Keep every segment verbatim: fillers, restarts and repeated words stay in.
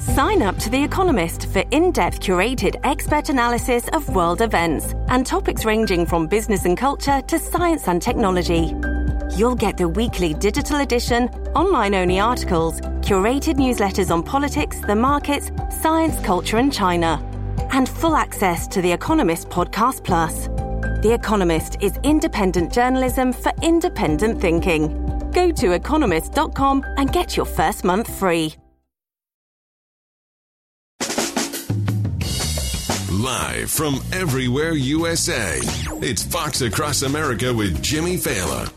Sign up to The Economist for in-depth curated expert analysis of world events and topics ranging from business and culture to science and technology. You'll get the weekly digital edition, online-only articles, curated newsletters on politics, the markets, science, culture and China, and full access to The Economist Podcast Plus. The Economist is independent journalism for independent thinking. Go to economist dot com and get your first month free. Live from everywhere U S A, it's Fox Across America with Jimmy Fallon.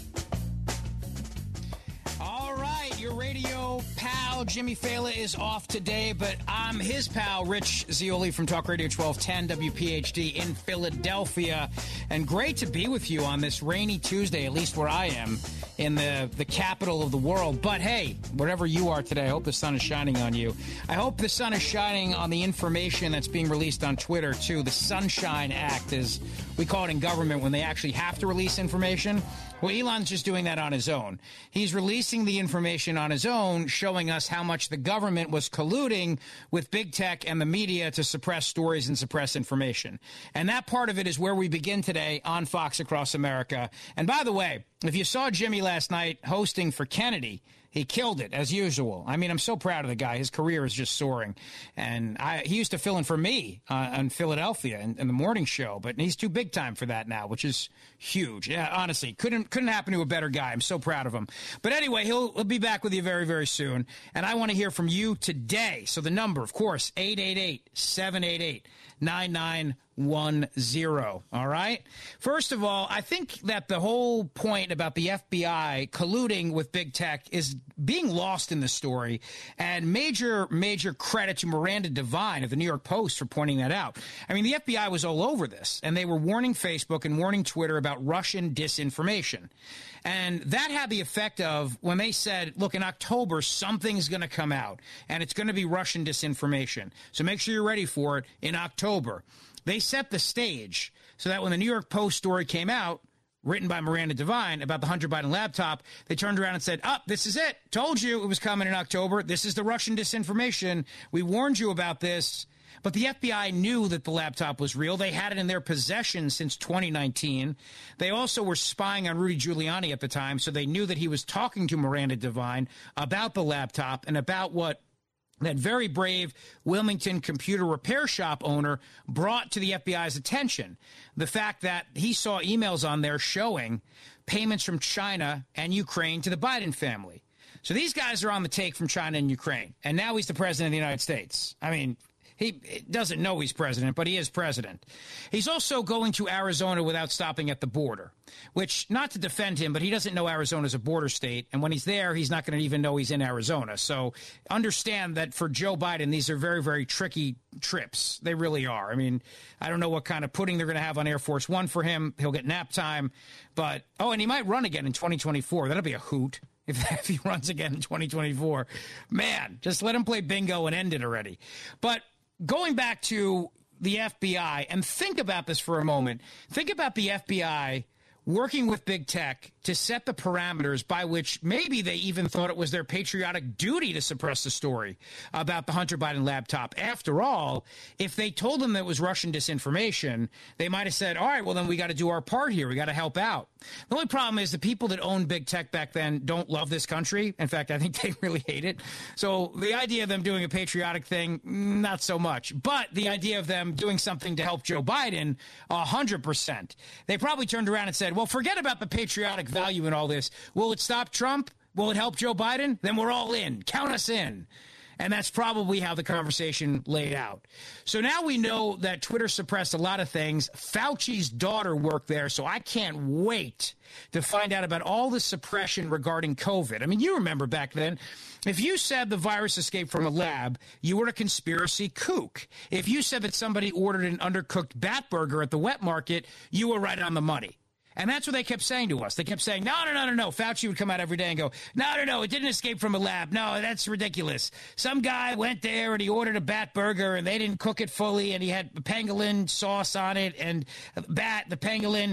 All right, your radio pal Jimmy Fallon is off today, but I'm his pal Rich Zeoli from Talk Radio twelve ten W P H D in Philadelphia. And great to be with you on this rainy Tuesday, at least where I am, in the, the capital of the world. But hey, wherever you are today, I hope the sun is shining on you. I hope the sun is shining on the information that's being released on Twitter, too. The Sunshine Act, as we call it in government, when they actually have to release information. Well, Elon's just doing that on his own. He's releasing the information on his own, showing us how much the government was colluding with big tech and the media to suppress stories and suppress information. And that part of it is where we begin today on Fox Across America. And by the way, if you saw Jimmy last night hosting for Kennedy, he killed it, as usual. I mean, I'm so proud of the guy. His career is just soaring. And I, he used to fill in for me uh, in Philadelphia in, in the morning show, but he's too big time for that now, which is huge. Yeah, honestly, couldn't couldn't happen to a better guy. I'm so proud of him. But anyway, he'll, he'll be back with you very, very soon. And I want to hear from you today. So the number, of course, eight eight eight, seven eight eight, nine nine one zero. All right. First of all, I think that the whole point about the F B I colluding with big tech is being lost in the story. And major, major credit to Miranda Devine of the New York Post for pointing that out. I mean, the F B I was all over this, and they were warning Facebook and warning Twitter about Russian disinformation. And that had the effect of when they said, look, in October, something's going to come out, and it's going to be Russian disinformation. So make sure you're ready for it in October. They set the stage so that when the New York Post story came out, written by Miranda Devine about the Hunter Biden laptop, they turned around and said, oh, this is it. Told you it was coming in October. This is the Russian disinformation. We warned you about this. But the F B I knew that the laptop was real. They had it in their possession since twenty nineteen. They also were spying on Rudy Giuliani at the time, so they knew that he was talking to Miranda Devine about the laptop and about what that very brave Wilmington computer repair shop owner brought to the F B I's attention. The fact that he saw emails on there showing payments from China and Ukraine to the Biden family. So these guys are on the take from China and Ukraine. And now he's the president of the United States. I mean, he doesn't know he's president, but he is president. He's also going to Arizona without stopping at the border, which, not to defend him, but he doesn't know Arizona's a border state. And when he's there, he's not going to even know he's in Arizona. So understand that for Joe Biden, these are very, very tricky trips. They really are. I mean, I don't know what kind of pudding they're going to have on Air Force One for him. He'll get nap time. But, oh, and he might run again in twenty twenty-four. That'll be a hoot. If, if he runs again in twenty twenty-four. Man, just let him play bingo and end it already. But going back to the F B I, and think about this for a moment. Think about the F B I working with big tech to set the parameters by which maybe they even thought it was their patriotic duty to suppress the story about the Hunter Biden laptop. After all, if they told them that it was Russian disinformation, they might have said, all right, well, then we got to do our part here. We got to help out. The only problem is the people that owned big tech back then don't love this country. In fact, I think they really hate it. So the idea of them doing a patriotic thing, not so much. But the idea of them doing something to help Joe Biden, one hundred percent. They probably turned around and said, well, forget about the patriotic value in all this. Will it stop Trump? Will it help Joe Biden? Then we're all in. Count us in. And that's probably how the conversation laid out. So now we know that Twitter suppressed a lot of things. Fauci's daughter worked there, so I can't wait to find out about all the suppression regarding COVID. I mean, you remember back then, if you said the virus escaped from a lab, you were a conspiracy kook. If you said that somebody ordered an undercooked bat burger at the wet market, you were right on the money. And that's what they kept saying to us. They kept saying, no, no, no, no, no. Fauci would come out every day and go, no, no, no, it didn't escape from a lab. No, that's ridiculous. Some guy went there and he ordered a bat burger and they didn't cook it fully and he had pangolin sauce on it and bat, the pangolin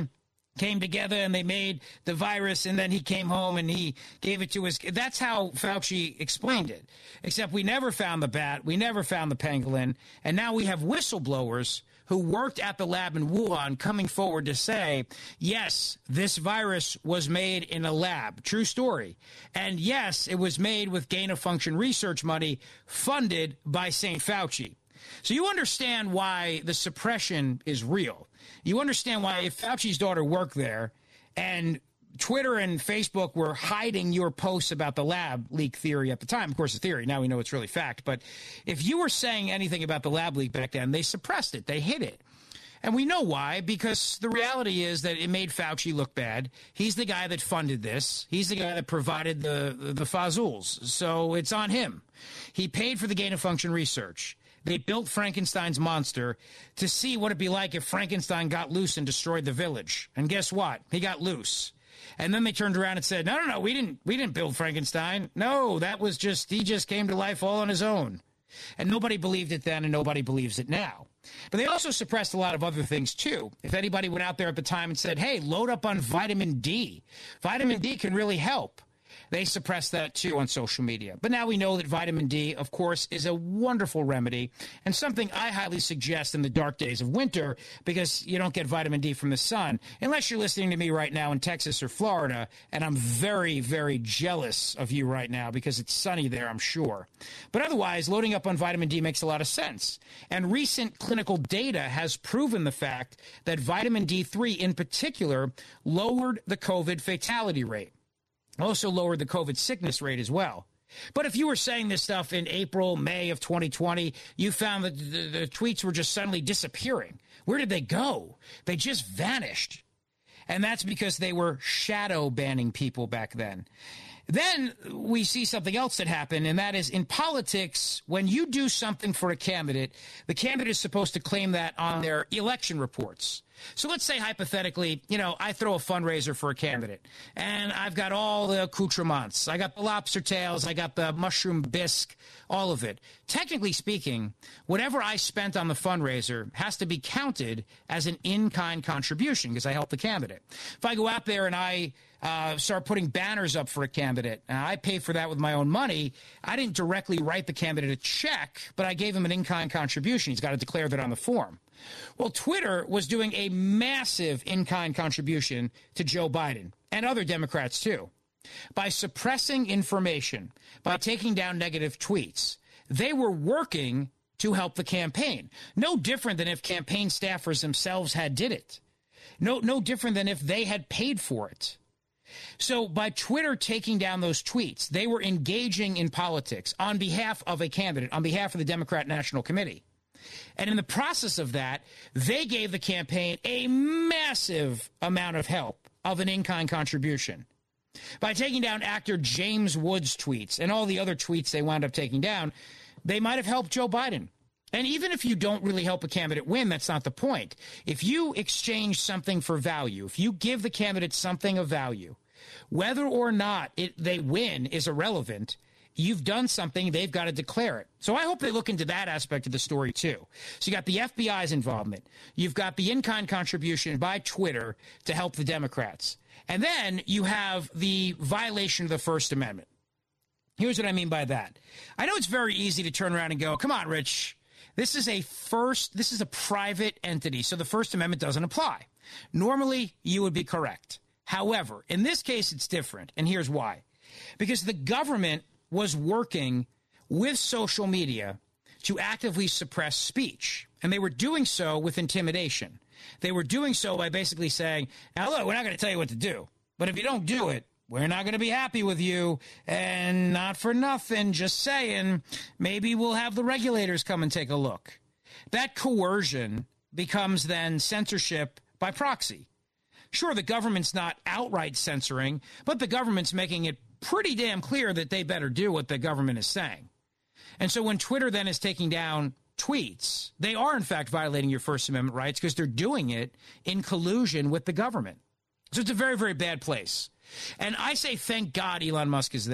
came together and they made the virus, and then he came home and he gave it to his. That's how Fauci explained it. Except we never found the bat, we never found the pangolin, and now we have whistleblowers who worked at the lab in Wuhan coming forward to say, yes, this virus was made in a lab. True story. And yes, it was made with gain-of-function research money funded by Saint Fauci. So you understand why the suppression is real. You understand why if Fauci's daughter worked there and Twitter and Facebook were hiding your posts about the lab leak theory at the time. Of course, it's theory. Now we know it's really fact. But if you were saying anything about the lab leak back then, they suppressed it. They hid it. And we know why, because the reality is that it made Fauci look bad. He's the guy that funded this. He's the guy that provided the, the, the fazuls. So it's on him. He paid for the gain-of-function research. They built Frankenstein's monster to see what it'd be like if Frankenstein got loose and destroyed the village. And guess what? He got loose. And then they turned around and said, no, no, no, we didn't we didn't build Frankenstein. No, that was just, he just came to life all on his own. And nobody believed it then, and nobody believes it now. But they also suppressed a lot of other things, too. If anybody went out there at the time and said, hey, load up on vitamin D. Vitamin D can really help. They suppressed that, too, on social media. But now we know that vitamin D, of course, is a wonderful remedy and something I highly suggest in the dark days of winter because you don't get vitamin D from the sun, unless you're listening to me right now in Texas or Florida, and I'm very, very jealous of you right now because it's sunny there, I'm sure. But otherwise, loading up on vitamin D makes a lot of sense. And recent clinical data has proven the fact that vitamin D three in particular lowered the COVID fatality rate. Also lowered the COVID sickness rate as well. But if you were saying this stuff in April, May of twenty twenty, you found that the, the tweets were just suddenly disappearing. Where did they go? They just vanished. And that's because they were shadow banning people back then. Then we see something else that happened, and that is in politics, when you do something for a candidate, the candidate is supposed to claim that on their election reports. So let's say hypothetically, you know, I throw a fundraiser for a candidate and I've got all the accoutrements. I got the lobster tails. I got the mushroom bisque, all of it. Technically speaking, whatever I spent on the fundraiser has to be counted as an in-kind contribution because I helped the candidate. If I go out there and I uh, start putting banners up for a candidate and I pay for that with my own money, I didn't directly write the candidate a check, but I gave him an in-kind contribution. He's got to declare that on the form. Well, Twitter was doing a massive in-kind contribution to Joe Biden and other Democrats, too. By suppressing information, by taking down negative tweets, they were working to help the campaign. No different than if campaign staffers themselves had did it. No, no different than if they had paid for it. So by Twitter taking down those tweets, they were engaging in politics on behalf of a candidate, on behalf of the Democrat National Committee. And in the process of that, they gave the campaign a massive amount of help of an in-kind contribution. By taking down actor James Woods' tweets and all the other tweets they wound up taking down, they might have helped Joe Biden. And even if you don't really help a candidate win, that's not the point. If you exchange something for value, if you give the candidate something of value, whether or not it, they win is irrelevant. You've done something, they've got to declare it. So I hope they look into that aspect of the story, too. So you got the F B I's involvement. You've got the in-kind contribution by Twitter to help the Democrats. And then you have the violation of the First Amendment. Here's what I mean by that. I know it's very easy to turn around and go, come on, Rich, this is a first, this is a private entity, so the First Amendment doesn't apply. Normally, you would be correct. However, in this case, it's different, and here's why. Because the government was working with social media to actively suppress speech. And they were doing so with intimidation. They were doing so by basically saying, now look, we're not going to tell you what to do. But if you don't do it, we're not going to be happy with you. And not for nothing, just saying, maybe we'll have the regulators come and take a look. That coercion becomes then censorship by proxy. Sure, the government's not outright censoring, but the government's making it pretty damn clear that they better do what the government is saying. And so when Twitter then is taking down tweets, they are in fact violating your First Amendment rights because they're doing it in collusion with the government. So it's a very, very bad place. And I say thank God Elon Musk is there.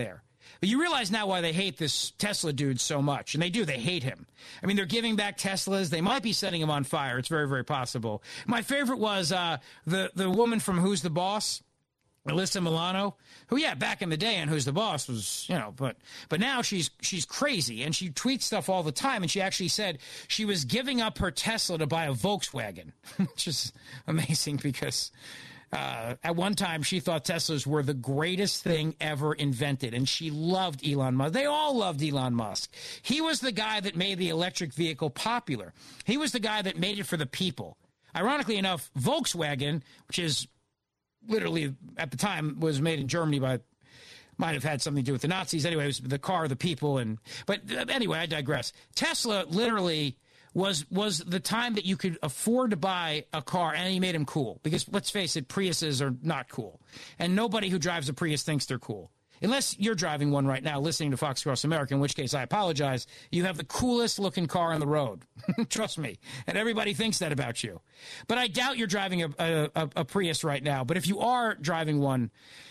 But you realize now why they hate this Tesla dude so much. And they do. They hate him. I mean, they're giving back Teslas. They might be setting him on fire. It's very, very possible. My favorite was uh, the, the woman from Who's the Boss? Alyssa Milano, who, yeah, back in the day on Who's the Boss was, you know, but but now she's she's crazy and she tweets stuff all the time. And she actually said she was giving up her Tesla to buy a Volkswagen, which is amazing because uh, at one time she thought Teslas were the greatest thing ever invented. And she loved Elon Musk. They all loved Elon Musk. He was the guy that made the electric vehicle popular. He was the guy that made it for the people. Ironically enough, Volkswagen, which is literally at the time was made in Germany by, might have had something to do with the Nazis. Anyway, it was the car of the people. And but anyway, I digress. Tesla literally was was the time that you could afford to buy a car, and he made them cool. Because let's face it, Priuses are not cool. And nobody who drives a Prius thinks they're cool. Unless you're driving one right now, listening to Fox Across America, in which case I apologize. You have the coolest looking car on the road. Trust me. And everybody thinks that about you. But I doubt you're driving a, a, a Prius right now. But if you are driving one,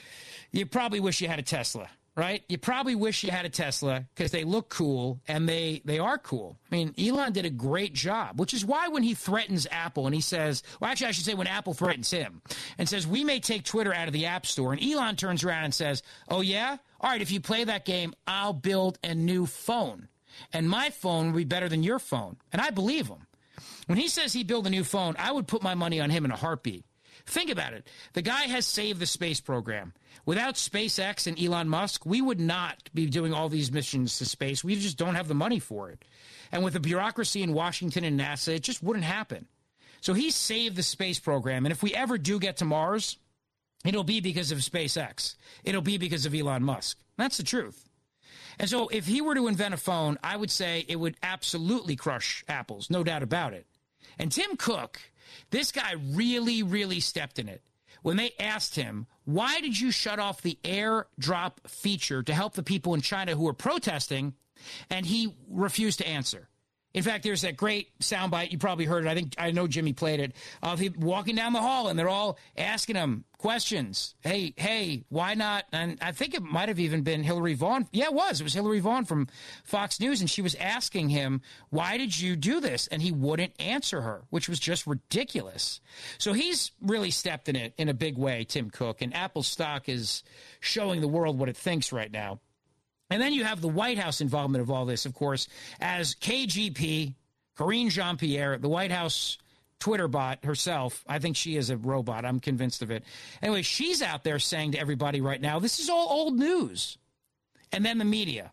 you probably wish you had a Tesla, right? You probably wish you had a Tesla because they look cool and they, they are cool. I mean, Elon did a great job, which is why when he threatens Apple and he says, well, actually, I should say when Apple threatens him and says, we may take Twitter out of the App Store. And Elon turns around and says, oh, yeah? All right, if you play that game, I'll build a new phone. And my phone will be better than your phone. And I believe him. When he says he built a new phone, I would put my money on him in a heartbeat. Think about it. The guy has saved the space program. Without SpaceX and Elon Musk, we would not be doing all these missions to space. We just don't have the money for it. And with the bureaucracy in Washington and NASA, it just wouldn't happen. So he saved the space program. And if we ever do get to Mars, it'll be because of SpaceX. It'll be because of Elon Musk. That's the truth. And so if he were to invent a phone, I would say it would absolutely crush Apple's, no doubt about it. And Tim Cook, this guy really, really stepped in it. When they asked him, why did you shut off the AirDrop feature to help the people in China who were protesting? And he refused to answer. In fact, there's that great soundbite. You probably heard it. I think I know Jimmy played it. Of him walking down the hall, and they're all asking him questions. Hey, hey, why not? And I think it might have even been Hillary Vaughn. Yeah, it was. It was Hillary Vaughn from Fox News, and she was asking him, why did you do this? And he wouldn't answer her, which was just ridiculous. So he's really stepped in it in a big way, Tim Cook, and Apple stock is showing the world what it thinks right now. And then you have the White House involvement of all this, of course, as K G P, Karine Jean-Pierre, the White House Twitter bot herself. I think she is a robot. I'm convinced of it. Anyway, she's out there saying to everybody right now, this is all old news. And then the media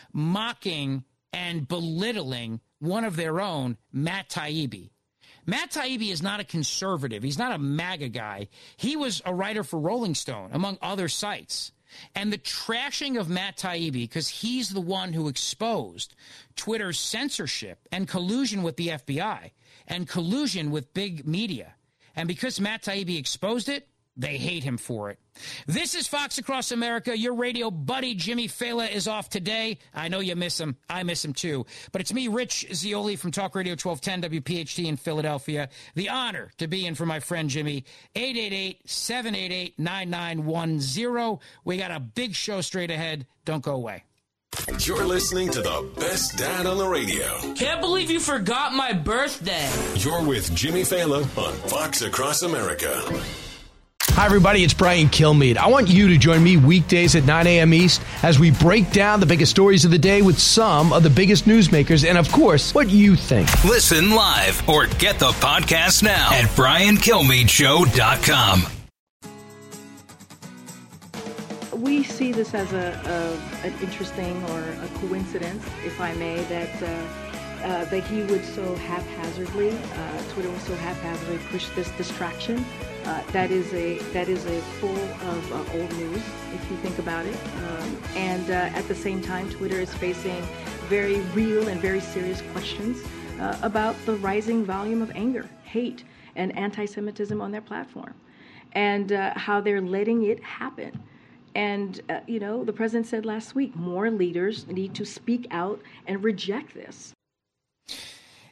mocking and belittling one of their own, Matt Taibbi. Matt Taibbi is not a conservative. He's not a MAGA guy. He was a writer for Rolling Stone, among other sites. And the trashing of Matt Taibbi, because he's the one who exposed Twitter's censorship and collusion with the F B I and collusion with big media. And because Matt Taibbi exposed it, they hate him for it. This is Fox Across America. Your radio buddy, Jimmy Fela, is off today. I know you miss him. I miss him, too. But it's me, Rich Zeoli, from Talk Radio twelve ten W P H D in Philadelphia. The honor to be in for my friend Jimmy. eight eight eight, seven eight eight, nine nine one zero. We got a big show straight ahead. Don't go away. You're listening to the best dad on the radio. Can't believe you forgot my birthday. You're with Jimmy Fela on Fox Across America. Hi, everybody. It's Brian Kilmeade. I want you to join me weekdays at nine a.m. East as we break down the biggest stories of the day with some of the biggest newsmakers and, of course, what you think. Listen live or get the podcast now at brian kilmeade show dot com. We see this as a, a an interesting or a coincidence, if I may, that uh, uh, that he would so haphazardly, uh, Twitter would so haphazardly push this distraction. Uh, that is a that is a full of uh, old news, if you think about it. Um, and uh, at the same time, Twitter is facing very real and very serious questions uh, about the rising volume of anger, hate, and anti-Semitism on their platform, and uh, how they're letting it happen. And, uh, you know, the president said last week, more leaders need to speak out and reject this.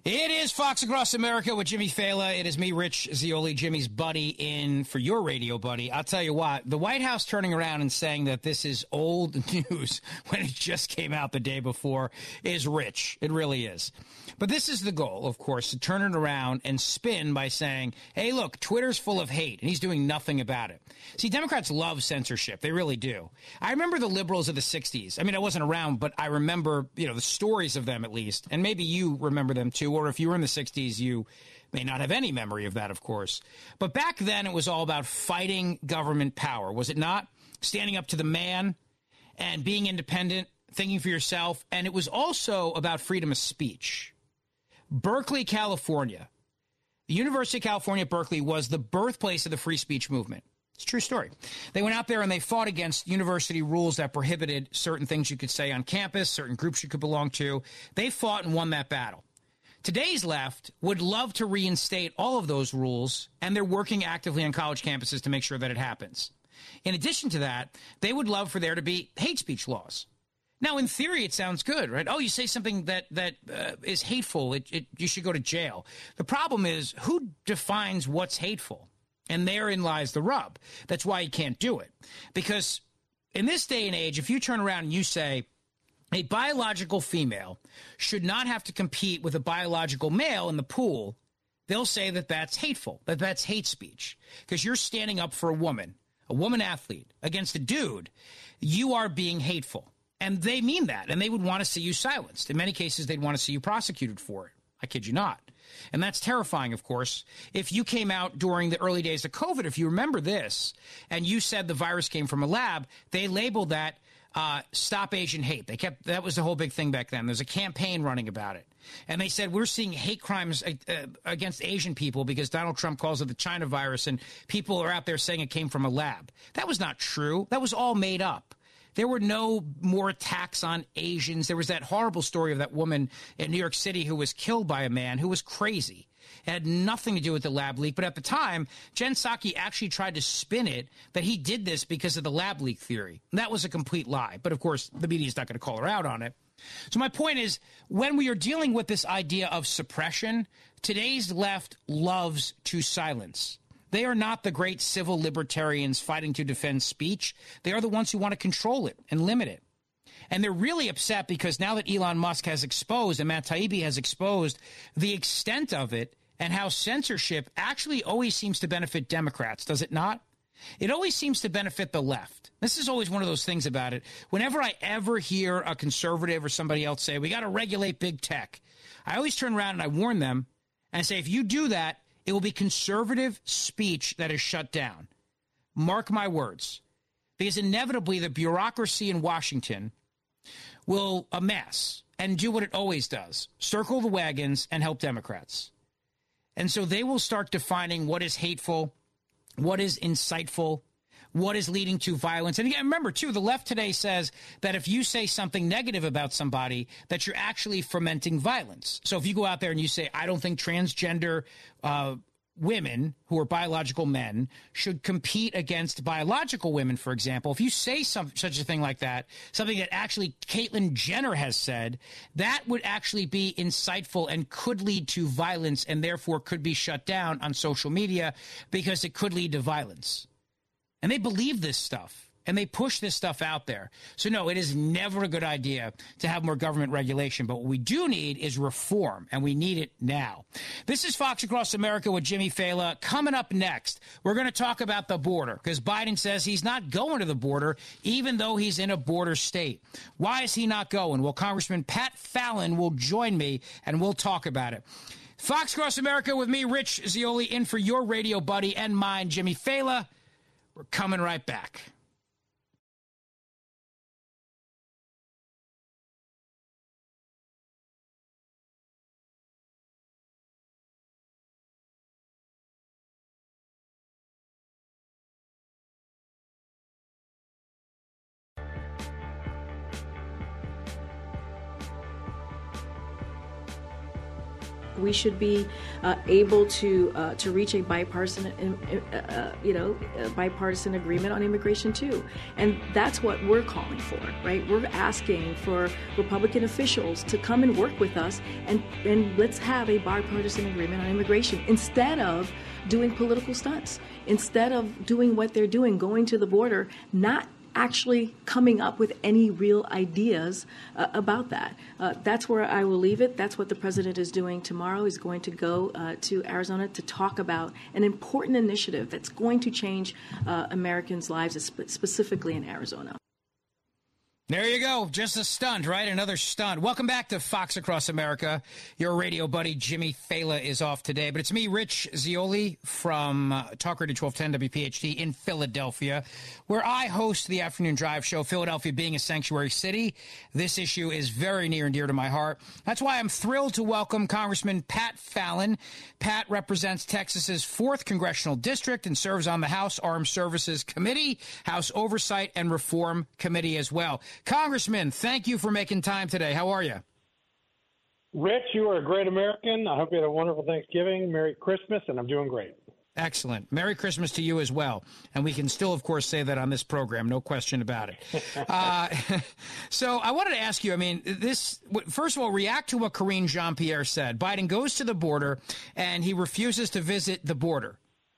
It is Fox Across America with Jimmy Fallon. It is me, Rich Zeoli, Jimmy's buddy, in for your radio buddy. I'll tell you what, the White House turning around and saying that this is old news when it just came out the day before is rich. It really is. But this is the goal, of course, to turn it around and spin by saying, hey, look, Twitter's full of hate, and he's doing nothing about it. See, Democrats love censorship. They really do. I remember the liberals of the sixties. I mean, I wasn't around, but I remember, you know, the stories of them at least. And maybe you remember them too. Or if you were in the sixties, you may not have any memory of that, of course. But back then, it was all about fighting government power, was it not? Standing up to the man and being independent, thinking for yourself. And it was also about freedom of speech. Berkeley, California, the University of California at Berkeley was the birthplace of the free speech movement. It's a true story. They went out there and they fought against university rules that prohibited certain things you could say on campus, certain groups you could belong to. They fought and won that battle. Today's left would love to reinstate all of those rules, and they're working actively on college campuses to make sure that it happens. In addition to that, they would love for there to be hate speech laws. Now, in theory, it sounds good, right? Oh, you say something that that uh, is hateful, it, it, you should go to jail. The problem is, who defines what's hateful? And therein lies the rub. That's why you can't do it. Because in this day and age, if you turn around and you say, a biological female should not have to compete with a biological male in the pool, they'll say that that's hateful, that that's hate speech. Because you're standing up for a woman, a woman athlete, against a dude, you are being hateful. And they mean that, and they would want to see you silenced. In many cases, they'd want to see you prosecuted for it. I kid you not. And that's terrifying, of course. If you came out during the early days of COVID, if you remember this, and you said the virus came from a lab, they labeled that uh, Stop Asian Hate. They kept that was the whole big thing back then. There's a campaign running about it. And they said, we're seeing hate crimes uh, against Asian people because Donald Trump calls it the China virus, and people are out there saying it came from a lab. That was not true. That was all made up. There were no more attacks on Asians. There was that horrible story of that woman in New York City who was killed by a man who was crazy. It had nothing to do with the lab leak. But at the time, Jen Psaki actually tried to spin it that he did this because of the lab leak theory. And that was a complete lie. But, of course, the media is not going to call her out on it. So my point is, when we are dealing with this idea of suppression, today's left loves to silence. They are not the great civil libertarians fighting to defend speech. They are the ones who want to control it and limit it. And they're really upset because now that Elon Musk has exposed and Matt Taibbi has exposed the extent of it and how censorship actually always seems to benefit Democrats, does it not? It always seems to benefit the left. This is always one of those things about it. Whenever I ever hear a conservative or somebody else say, we got to regulate big tech, I always turn around and I warn them and I say, if you do that, it will be conservative speech that is shut down. Mark my words. Because inevitably the bureaucracy in Washington will amass and do what it always does, circle the wagons and help Democrats. And so they will start defining what is hateful, what is insightful, what is leading to violence. And again, remember, too, the left today says that if you say something negative about somebody, that you're actually fomenting violence. So if you go out there and you say, I don't think transgender uh, women who are biological men should compete against biological women, for example, if you say some, such a thing like that, something that actually Caitlyn Jenner has said, that would actually be insightful and could lead to violence and therefore could be shut down on social media because it could lead to violence. And they believe this stuff, and they push this stuff out there. So, no, it is never a good idea to have more government regulation. But what we do need is reform, and we need it now. This is Fox Across America with Jimmy Fallon. Coming up next, we're going to talk about the border, because Biden says he's not going to the border, even though he's in a border state. Why is he not going? Well, Congressman Pat Fallon will join me, and we'll talk about it. Fox Across America with me, Rich Zeoli, in for your radio buddy and mine, Jimmy Fallon. We're coming right back. we should be uh, able to uh, to reach a bipartisan, uh, uh, you know, a bipartisan agreement on immigration too, and that's what we're calling for, right? We're asking for Republican officials to come and work with us, and and let's have a bipartisan agreement on immigration instead of doing political stunts, instead of doing what they're doing, going to the border, not actually coming up with any real ideas uh, about that. Uh, that's where I will leave it. That's what the president is doing tomorrow. He's going to go uh, to Arizona to talk about an important initiative that's going to change uh, Americans' lives, specifically in Arizona. There you go. Just a stunt, right? Another stunt. Welcome back to Fox Across America. Your radio buddy, Jimmy Fallon, is off today. But it's me, Rich Zeoli, from uh, Talk Radio twelve ten W P H D in Philadelphia, where I host the Afternoon Drive show. Philadelphia being a sanctuary city, this issue is very near and dear to my heart. That's why I'm thrilled to welcome Congressman Pat Fallon. Pat represents Texas's fourth Congressional District and serves on the House Armed Services Committee, House Oversight and Reform Committee as well. Congressman, thank you for making time today. How are you? Rich, you are a great American. I hope you had a wonderful Thanksgiving. Merry Christmas, and I'm doing great. Excellent. Merry Christmas to you as well. And we can still, of course, say that on this program. No question about it. uh, so I wanted to ask you, I mean, this, first of all, react to what Karine Jean-Pierre said. Biden goes to the border, and he refuses to visit the border.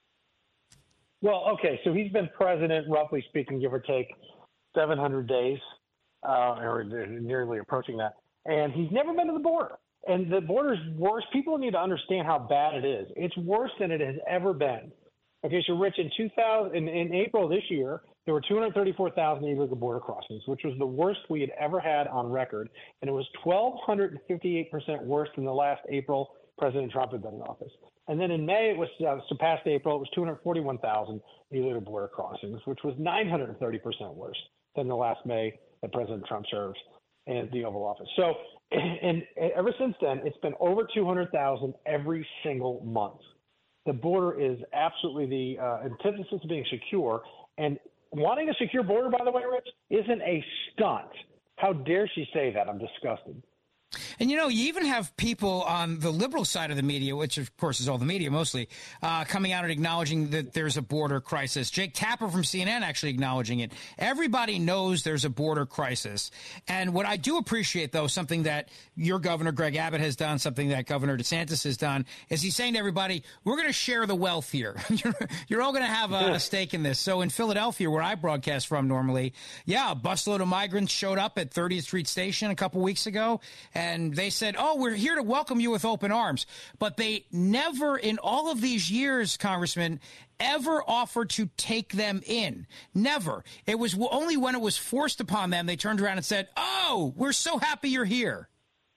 Well, okay, so he's been president, roughly speaking, give or take, seven hundred days. Uh, or nearly approaching that. And he's never been to the border. And the border's worse. People need to understand how bad it is. It's worse than it has ever been. Okay, so Rich, in two thousand, in, in April of this year, there were two hundred thirty-four thousand illegal border crossings, which was the worst we had ever had on record. And it was one thousand two hundred fifty-eight percent worse than the last April President Trump had been in office. And then in May, it was uh, surpassed April. It was two hundred forty-one thousand illegal border crossings, which was nine hundred thirty percent worse than the last May that President Trump serves in the Oval Office. So, and, and ever since then, it's been over two hundred thousand every single month. The border is absolutely the uh, antithesis of being secure. And wanting a secure border, by the way, Rich, isn't a stunt. How dare she say that? I'm disgusted. And, you know, you even have people on the liberal side of the media, which, of course, is all the media mostly, uh, coming out and acknowledging that there's a border crisis. Jake Tapper from C N N actually acknowledging it. Everybody knows there's a border crisis. And what I do appreciate, though, something that your governor, Greg Abbott, has done, something that Governor DeSantis has done, is he's saying to everybody, we're going to share the wealth here. you're, you're all going to have a, a stake in this. So in Philadelphia, where I broadcast from normally, yeah, a busload of migrants showed up at thirtieth Street Station a couple weeks ago. And they said, oh, we're here to welcome you with open arms. But they never, in all of these years, Congressman, ever offered to take them in. Never. It was only when it was forced upon them, they turned around and said, oh, we're so happy you're here.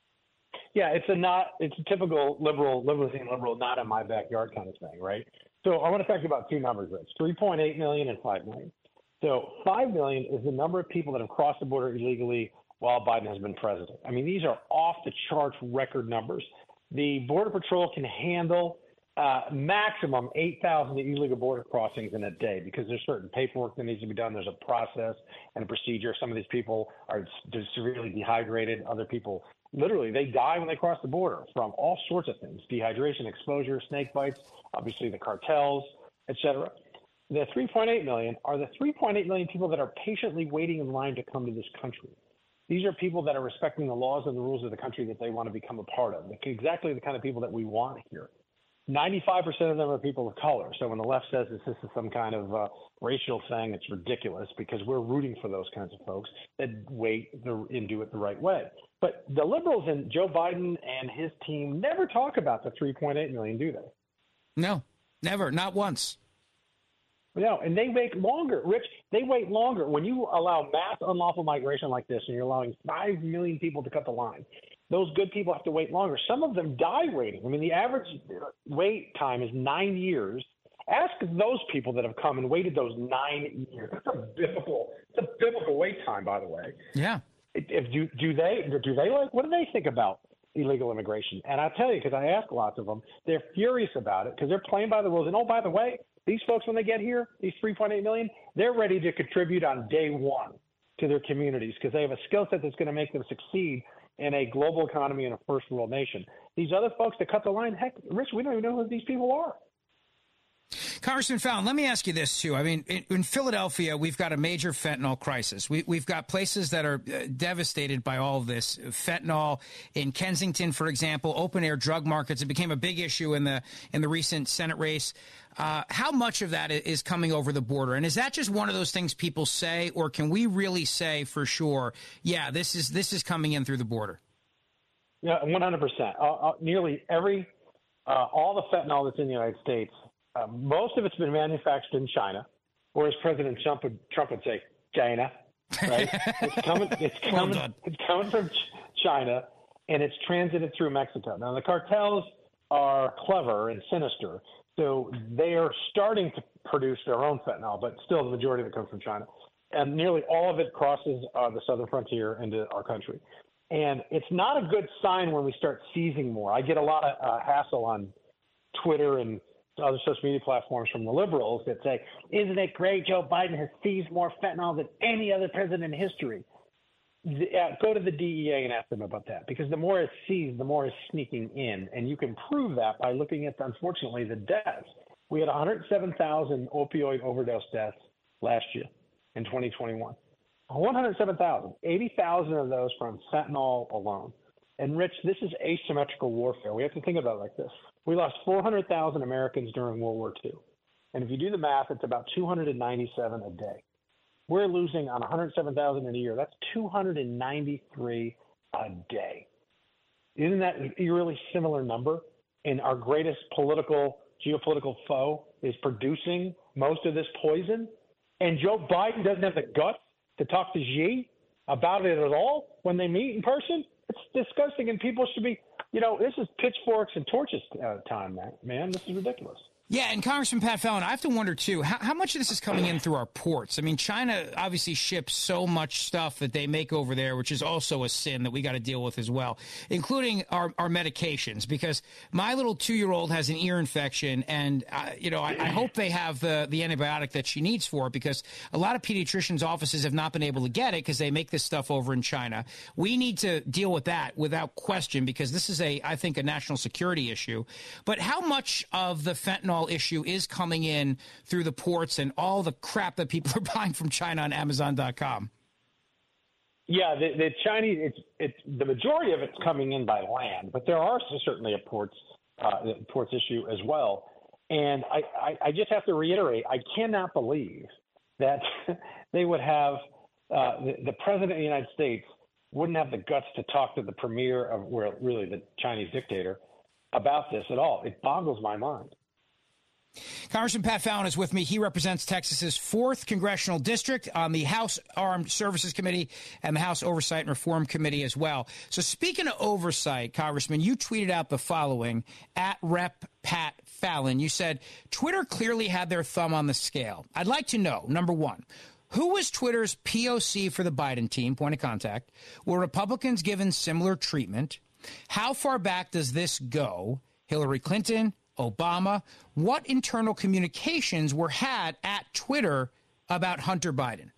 Yeah, it's a not, it's a typical liberal, liberal thing, liberal, not in my backyard kind of thing, right? So I want to talk about two numbers, Rich, three point eight million and five million. So five million is the number of people that have crossed the border illegally while Biden has been president. I mean, these are off-the-charts record numbers. The Border Patrol can handle uh, maximum eight thousand illegal border crossings in a day because there's certain paperwork that needs to be done. There's a process and a procedure. Some of these people are severely dehydrated. Other people, literally, they die when they cross the border from all sorts of things, dehydration, exposure, snake bites, obviously the cartels, et cetera. The three point eight million are the three point eight million people that are patiently waiting in line to come to this country. These are people that are respecting the laws and the rules of the country that they want to become a part of. Exactly the kind of people that we want here. ninety-five percent of them are people of color. So when the left says this, this is some kind of uh, racial thing, it's ridiculous because we're rooting for those kinds of folks that wait the, and do it the right way. But the liberals and Joe Biden and his team never talk about the three point eight million, do they? No, never, not once. No, and they wait longer. Rich, they wait longer. When you allow mass unlawful migration like this and you're allowing five million people to cut the line, those good people have to wait longer. Some of them die waiting. I mean, the average wait time is nine years. Ask those people that have come and waited those nine years. That's a biblical, it's a biblical wait time, by the way. Yeah. If do do they do they like what do they think about illegal immigration? And I tell you, because I ask lots of them, they're furious about it because they're playing by the rules. And oh, by the way, these folks, when they get here, these three point eight million, they're ready to contribute on day one to their communities because they have a skill set that's going to make them succeed in a global economy in a first world nation. These other folks that cut the line, heck, Rich, we don't even know who these people are. Congressman Fallon, let me ask you this, too. I mean, in, in Philadelphia, we've got a major fentanyl crisis. We, we've got places that are uh, devastated by all of this. Fentanyl in Kensington, for example, open-air drug markets. It became a big issue in the in the recent Senate race. Uh, how much of that is coming over the border? And is that just one of those things people say, or can we really say for sure, yeah, this is this is coming in through the border? Yeah, one hundred percent. Uh, uh, nearly every, uh, all the fentanyl that's in the United States, Uh, most of it's been manufactured in China, or as President Trump would, Trump would say, China. Right? it's coming. It's coming. Well it's coming from Ch- China, and it's transited through Mexico. Now the cartels are clever and sinister, so they are starting to produce their own fentanyl, but still the majority of it comes from China, and nearly all of it crosses uh, the southern frontier into our country. And it's not a good sign when we start seizing more. I get a lot of uh, hassle on Twitter and other social media platforms from the liberals that say, isn't it great Joe Biden has seized more fentanyl than any other president in history? The, uh, go to the D E A and ask them about that, because the more it's seized, the more it's sneaking in. And you can prove that by looking at, unfortunately, the deaths. We had one hundred seven thousand opioid overdose deaths last year in twenty twenty-one. one hundred seven thousand. eighty thousand of those from fentanyl alone. And, Rich, this is asymmetrical warfare. We have to think about it like this. We lost four hundred thousand Americans during World War Two. And if you do the math, it's about two hundred ninety-seven a day. We're losing on one hundred seven thousand in a year. That's two hundred ninety-three a day. Isn't that a really similar number? And our greatest political, geopolitical foe is producing most of this poison. And Joe Biden doesn't have the guts to talk to Xi about it at all when they meet in person. It's disgusting, and people should be, you know, this is pitchforks and torches uh, time, man. man. This is ridiculous. Yeah, and Congressman Pat Fallon, I have to wonder, too, how, how much of this is coming in through our ports? I mean, China obviously ships so much stuff that they make over there, which is also a sin that we got to deal with as well, including our, our medications, because my little two-year-old has an ear infection, and, uh, you know, I, I hope they have the, the antibiotic that she needs for it, because a lot of pediatricians' offices have not been able to get it because they make this stuff over in China. We need to deal with that without question, because this is, a, I think, a national security issue. But how much of the fentanyl issue is coming in through the ports and all the crap that people are buying from China on Amazon dot com? Yeah, the, the Chinese, it's it's the majority of it's coming in by land, but there are certainly a ports uh, ports issue as well. And I, I, I just have to reiterate, I cannot believe that they would have uh, the, the president of the United States wouldn't have the guts to talk to the premier of, well, really the Chinese dictator about this at all. It boggles my mind. Congressman Pat Fallon is with me. He represents Texas's fourth congressional district on the House Armed Services Committee and the House Oversight and Reform Committee as well. So speaking of oversight, Congressman, you tweeted out the following at Rep Pat Fallon. You said, Twitter clearly had their thumb on the scale. I'd like to know, number one, who was Twitter's P O C for the Biden team, point of contact? Were Republicans given similar treatment? How far back does this go? Hillary Clinton, Obama? What internal communications were had at Twitter about Hunter Biden?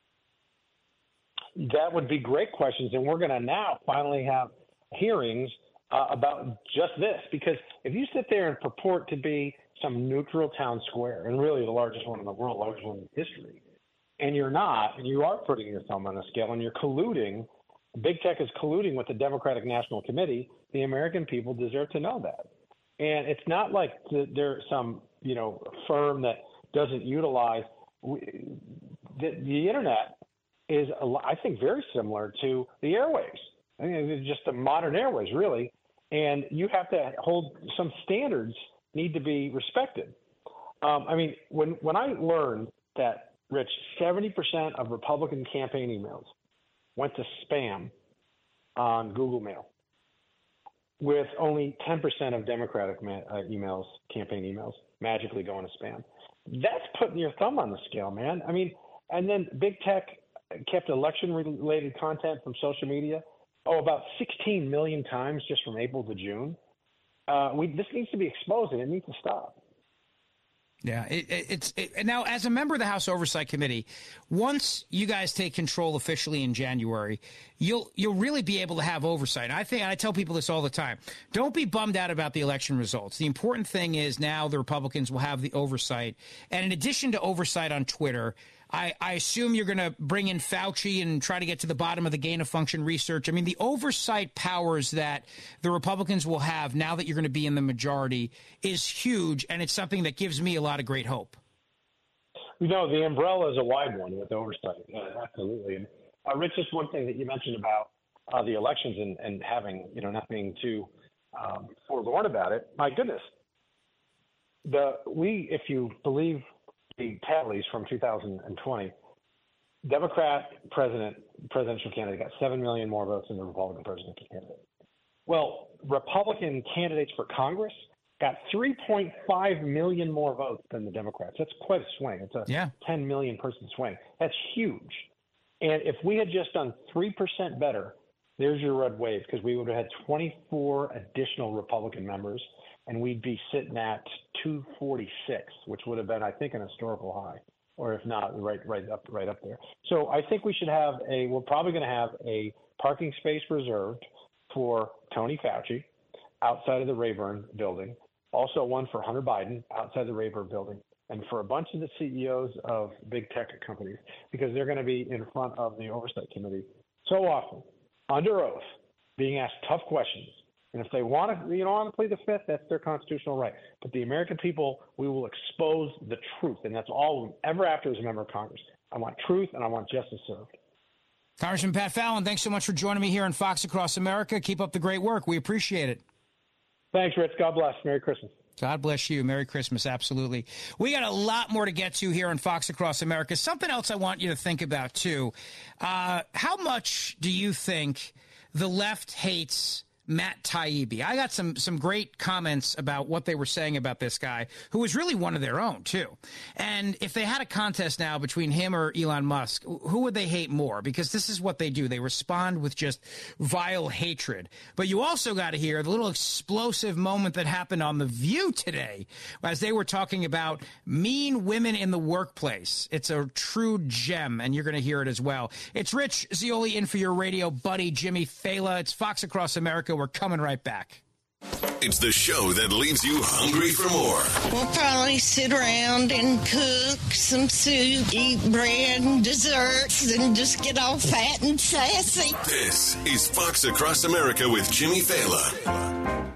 That would be great questions. And we're going to now finally have hearings uh, about just this, because if you sit there and purport to be some neutral town square, and really the largest one in the world, largest one in history, and you're not, and you are putting your thumb on the scale, and you're colluding, big tech is colluding with the Democratic National Committee, the American people deserve to know that. And it's not like there's some, you know, firm that doesn't utilize the, the internet is, I think, very similar to the airwaves. I mean, it's just the modern airways, really. And you have to hold some standards need to be respected. Um, I mean, when when I learned that, Rich, seventy percent of Republican campaign emails went to spam on Google Mail, with only ten percent of Democratic ma- uh, emails, campaign emails, magically going to spam. That's putting your thumb on the scale, man. I mean, and then big tech kept election-related content from social media, oh, about sixteen million times just from April to June. Uh, we, this needs to be exposed, and it needs to stop. Yeah, it, it, it's it, now as a member of the House Oversight Committee, once you guys take control officially in January, you'll you'll really be able to have oversight. I think I tell people this all the time. Don't be bummed out about the election results. The important thing is now the Republicans will have the oversight. And in addition to oversight on Twitter, I, I assume you're going to bring in Fauci and try to get to the bottom of the gain of function research. I mean, the oversight powers that the Republicans will have now that you're going to be in the majority is huge, and it's something that gives me a lot of great hope. You know, the umbrella is a wide one with oversight. Uh, absolutely. And, uh, Rich, just one thing that you mentioned about uh, the elections and, and having, you know, not being too um, forlorn about it. My goodness. The we, if you believe the tallies from two thousand twenty, Democrat president presidential candidate got seven million more votes than the Republican presidential candidate. Well, Republican candidates for Congress got three point five million more votes than the Democrats. That's quite a swing. It's a yeah. ten million person swing. That's huge. And if we had just done three percent better, there's your red wave, because we would have had twenty-four additional Republican members, and we'd be sitting at two forty-six, which would have been, I think, an historical high, or if not, right, right up, right up there. So I think we should have a. We're probably going to have a parking space reserved for Tony Fauci outside of the Rayburn building. Also, one for Hunter Biden outside the Rayburn building, and for a bunch of the C E Os of big tech companies, because they're going to be in front of the Oversight Committee so often, under oath, being asked tough questions. And if they want to, you know, want to plead the fifth, that's their constitutional right. But the American people, we will expose the truth, and that's all I'm ever after as a member of Congress. I want truth, and I want justice served. Congressman Pat Fallon, thanks so much for joining me here on Fox Across America. Keep up the great work. We appreciate it. Thanks, Rich. God bless. Merry Christmas. God bless you. Merry Christmas. Absolutely. We got a lot more to get to here on Fox Across America. Something else I want you to think about, too. Uh, how much do you think the left hates Matt Taibbi? I got some some great comments about what they were saying about this guy, who was really one of their own, too. And if they had a contest now between him or Elon Musk, who would they hate more? Because this is what they do. They respond with just vile hatred. But you also got to hear the little explosive moment that happened on The View today as they were talking about mean women in the workplace. It's a true gem, and you're going to hear it as well. It's Rich Zeoli in for your radio buddy, Jimmy Fela. It's Fox Across America. We're coming right back. It's the show that leaves you hungry for more. We'll probably sit around and cook some soup, eat bread and desserts, and just get all fat and sassy. This is Fox Across America with Jimmy Fela.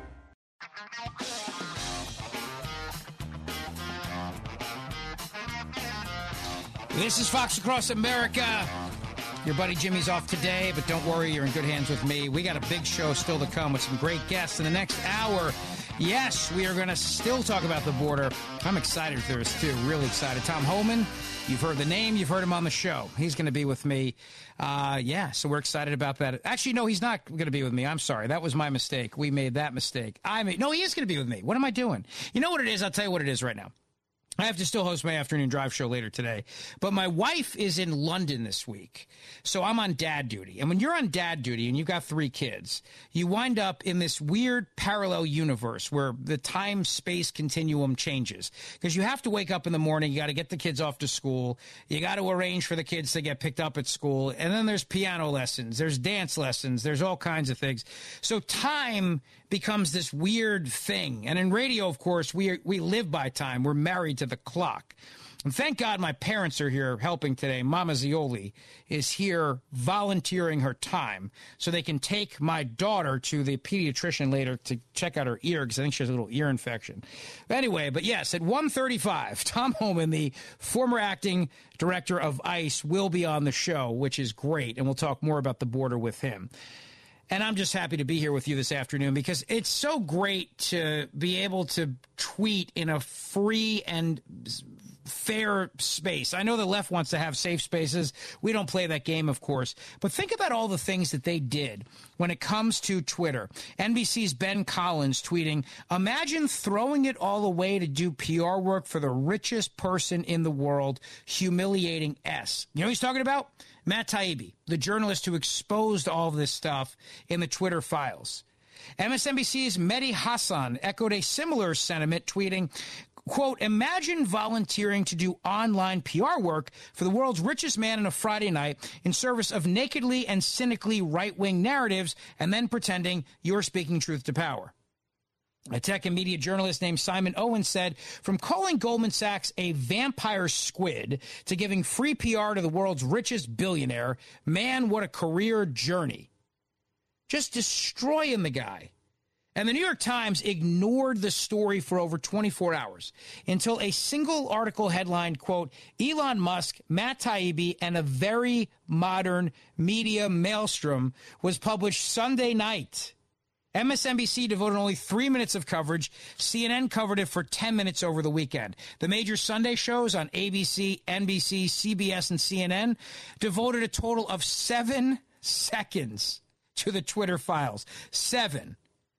This is Fox Across America. Your buddy Jimmy's off today, but don't worry, you're in good hands with me. We got a big show still to come with some great guests in the next hour. Yes, we are going to still talk about the border. I'm excited for this, too. Really excited. Tom Homan, you've heard the name. You've heard him on the show. He's going to be with me. Uh, yeah, so we're excited about that. Actually, no, he's not going to be with me. I'm sorry. That was my mistake. We made that mistake. I made, no, he is going to be with me. What am I doing? You know what it is? I'll tell you what it is right now. I have to still host my afternoon drive show later today. But my wife is in London this week, so I'm on dad duty. And when you're on dad duty and you've got three kids, you wind up in this weird parallel universe where the time-space continuum changes. Because you have to wake up in the morning, you got to get the kids off to school, you got to arrange for the kids to get picked up at school, and then there's piano lessons, there's dance lessons, there's all kinds of things. So time becomes this weird thing. And in radio, of course, we are, we live by time. We're married to the clock. And thank God my parents are here helping today. Mama Zeoli is here volunteering her time so they can take my daughter to the pediatrician later to check out her ear, because I think she has a little ear infection. But anyway, but yes, at one thirty-five, Tom Homan, the former acting director of ICE, will be on the show, which is great. And we'll talk more about the border with him. And I'm just happy to be here with you this afternoon because it's so great to be able to tweet in a free and fair space. I know the left wants to have safe spaces. We don't play that game, of course. But think about all the things that they did when it comes to Twitter. N B C's Ben Collins tweeting, imagine throwing it all away to do P R work for the richest person in the world, humiliating S. You know what he's talking about? Matt Taibbi, the journalist who exposed all of this stuff in the Twitter files. M S N B C's Mehdi Hasan echoed a similar sentiment, tweeting, quote, imagine volunteering to do online P R work for the world's richest man on a Friday night in service of nakedly and cynically right-wing narratives and then pretending you're speaking truth to power. A tech and media journalist named Simon Owen said, from calling Goldman Sachs a vampire squid to giving free P R to the world's richest billionaire, man, what a career journey. Just destroying the guy. And the New York Times ignored the story for over twenty-four hours until a single article headlined, quote, Elon Musk, Matt Taibbi, and a very modern media maelstrom was published Sunday night. M S N B C devoted only three minutes of coverage. C N N covered it for ten minutes over the weekend. The major Sunday shows on A B C, N B C, C B S, and C N N devoted a total of seven seconds to the Twitter files. Seven.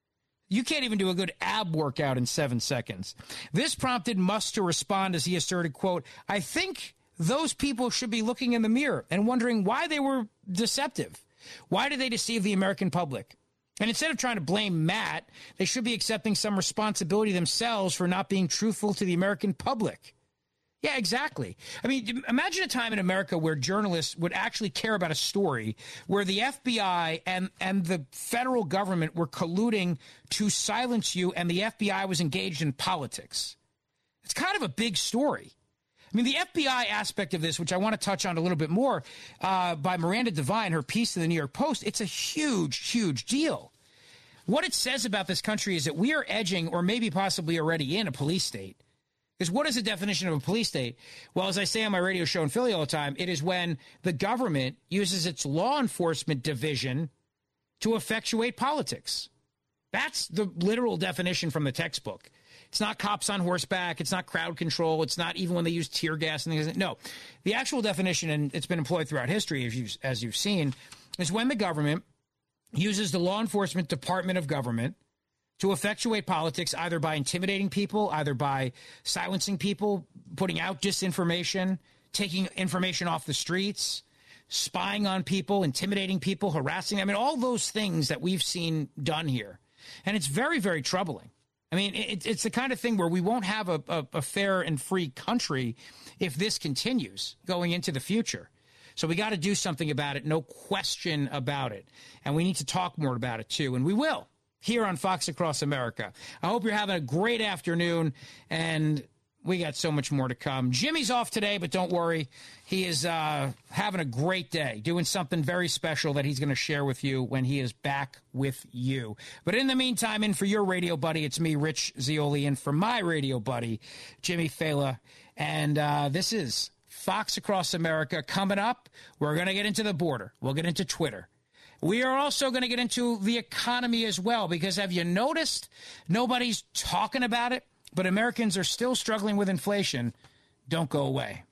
You can't even do a good ab workout in seven seconds. This prompted Musk to respond as he asserted, quote, I think those people should be looking in the mirror and wondering why they were deceptive. Why did they deceive the American public? And instead of trying to blame Matt, they should be accepting some responsibility themselves for not being truthful to the American public. Yeah, exactly. I mean, imagine a time in America where journalists would actually care about a story where the F B I and, and the federal government were colluding to silence you and the F B I was engaged in politics. It's kind of a big story. I mean, the F B I aspect of this, which I want to touch on a little bit more, uh, by Miranda Devine, her piece in the New York Post, it's a huge, huge deal. What it says about this country is that we are edging, or maybe possibly already in, a police state. Because what is the definition of a police state? Well, as I say on my radio show in Philly all the time, it is when the government uses its law enforcement division to effectuate politics. That's the literal definition from the textbook. It's not cops on horseback. It's not crowd control. It's not even when they use tear gas and things. No, the actual definition, and it's been employed throughout history, as you've, as you've seen, is when the government uses the law enforcement department of government to effectuate politics, either by intimidating people, either by silencing people, putting out disinformation, taking information off the streets, spying on people, intimidating people, harassing them. I mean, all those things that we've seen done here. And it's very, very troubling. I mean, it, it's the kind of thing where we won't have a, a, a fair and free country if this continues going into the future. So we got to do something about it, no question about it. And we need to talk more about it, too. And we will here on Fox Across America. I hope you're having a great afternoon, and we got so much more to come. Jimmy's off today, but don't worry. He is uh, having a great day, doing something very special that he's going to share with you when he is back with you. But in the meantime, in for your radio buddy, it's me, Rich Zeoli, and for my radio buddy, Jimmy Fela. And uh, this is Fox Across America. Coming up, we're going to get into the border. We'll get into Twitter. We are also going to get into the economy as well, because have you noticed nobody's talking about it, but Americans are still struggling with inflation? Don't go away.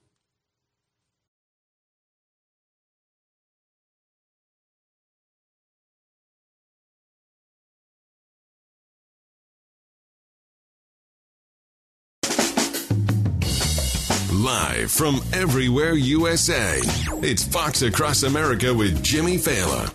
Live from everywhere U S A, it's Fox Across America with Jimmy Fela.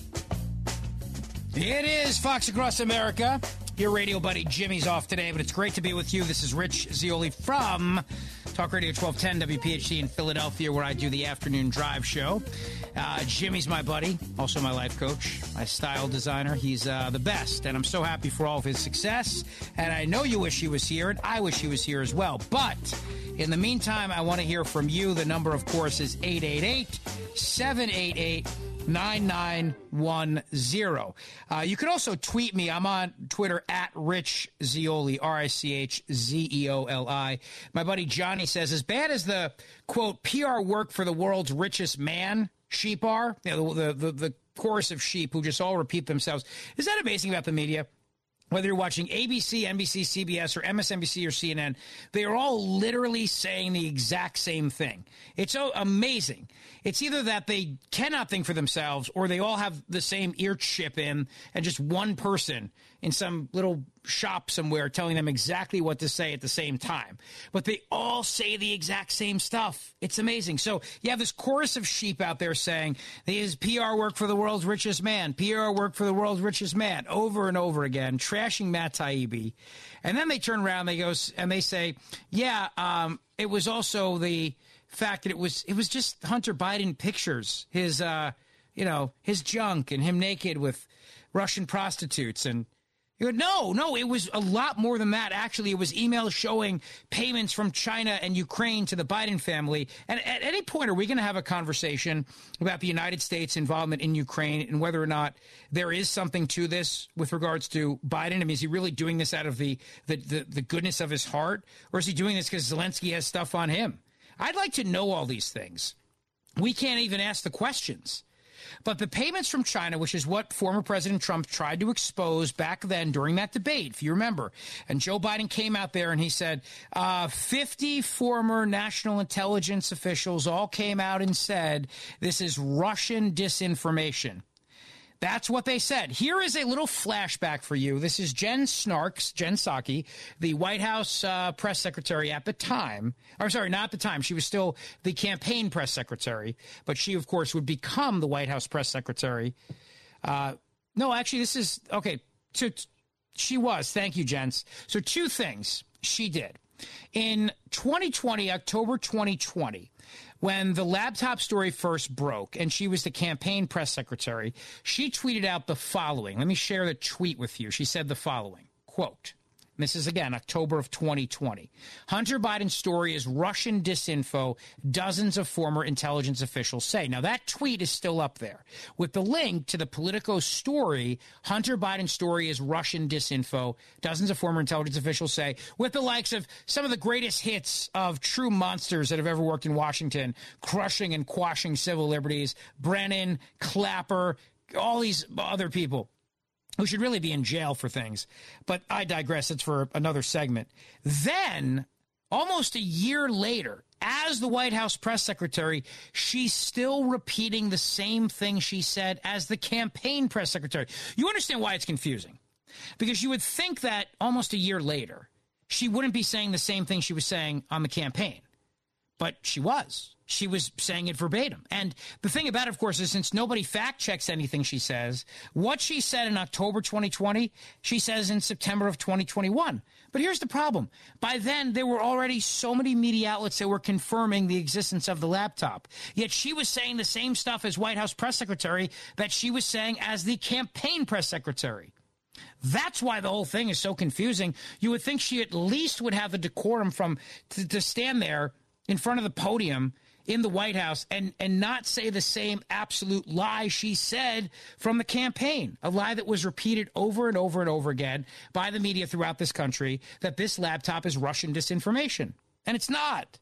It is Fox Across America. Your radio buddy Jimmy's off today, but it's great to be with you. This is Rich Zeoli from Talk Radio twelve ten W P H D in Philadelphia, where I do the afternoon drive show. Uh, Jimmy's my buddy, also my life coach, my style designer. He's uh, the best, and I'm so happy for all of his success. And I know you wish he was here, and I wish he was here as well. But in the meantime, I want to hear from you. The number, of course, is eight eight eight, seven eight eight, nine nine one zero. Uh, you can also tweet me. I'm on Twitter at Rich Zeoli, R I C H Z E O L I. My buddy Johnny says, as bad as the, quote, P R work for the world's richest man, sheep are, you know, the, the, the chorus of sheep who just all repeat themselves. Is that amazing about the media? Whether you're watching A B C, N B C, C B S, or M S N B C or C N N, they are all literally saying the exact same thing. It's so amazing. It's either that they cannot think for themselves, or they all have the same ear chip in, and just one person in some little shop somewhere telling them exactly what to say at the same time. But they all say the exact same stuff. It's amazing. So you have this chorus of sheep out there saying, his P R work for the world's richest man, P R work for the world's richest man, over and over again, trashing Matt Taibbi. And then they turn around, they go, and they say, yeah, um, it was also the fact that it was it was just Hunter Biden pictures, his, uh, you know, his junk and him naked with Russian prostitutes. And you go, no, no, it was a lot more than that. Actually, it was emails showing payments from China and Ukraine to the Biden family. And at any point, are we going to have a conversation about the United States' involvement in Ukraine and whether or not there is something to this with regards to Biden? I mean, is he really doing this out of the, the, the, the goodness of his heart? Or is he doing this because Zelensky has stuff on him? I'd like to know all these things. We can't even ask the questions. But the payments from China, which is what former President Trump tried to expose back then during that debate, if you remember, and Joe Biden came out there and he said, uh, fifty former national intelligence officials all came out and said this is Russian disinformation. That's what they said. Here is a little flashback for you. This is Jen Snarks, Jen Psaki, the White House uh, press secretary at the time. Or sorry, not at the time. She was still the campaign press secretary. But she, of course, would become the White House press secretary. Uh, no, actually, this is, okay, so she was. Thank you, Jens. So two things she did. In twenty twenty, October twenty twenty, when the laptop story first broke and she was the campaign press secretary, she tweeted out the following. Let me share the tweet with you. She said the following, quote, this is, again, October of twenty twenty. Hunter Biden's story is Russian disinfo, dozens of former intelligence officials say. Now, that tweet is still up there with the link to the Politico story. Hunter Biden's story is Russian disinfo, dozens of former intelligence officials say, with the likes of some of the greatest hits of true monsters that have ever worked in Washington, crushing and quashing civil liberties, Brennan, Clapper, all these other people who should really be in jail for things. But I digress. It's for another segment. Then, almost a year later, as the White House press secretary, she's still repeating the same thing she said as the campaign press secretary. You understand why it's confusing? Because you would think that almost a year later, she wouldn't be saying the same thing she was saying on the campaign. But she was. She was saying it verbatim. And the thing about it, of course, is since nobody fact-checks anything she says, what she said in October twenty twenty, she says in September of twenty twenty-one. But here's the problem. By then, there were already so many media outlets that were confirming the existence of the laptop. Yet she was saying the same stuff as White House press secretary that she was saying as the campaign press secretary. That's why the whole thing is so confusing. You would think she at least would have the decorum from to, to stand there in front of the podium in the White House and, and not say the same absolute lie she said from the campaign, a lie that was repeated over and over and over again by the media throughout this country, that this laptop is Russian disinformation. And it's not.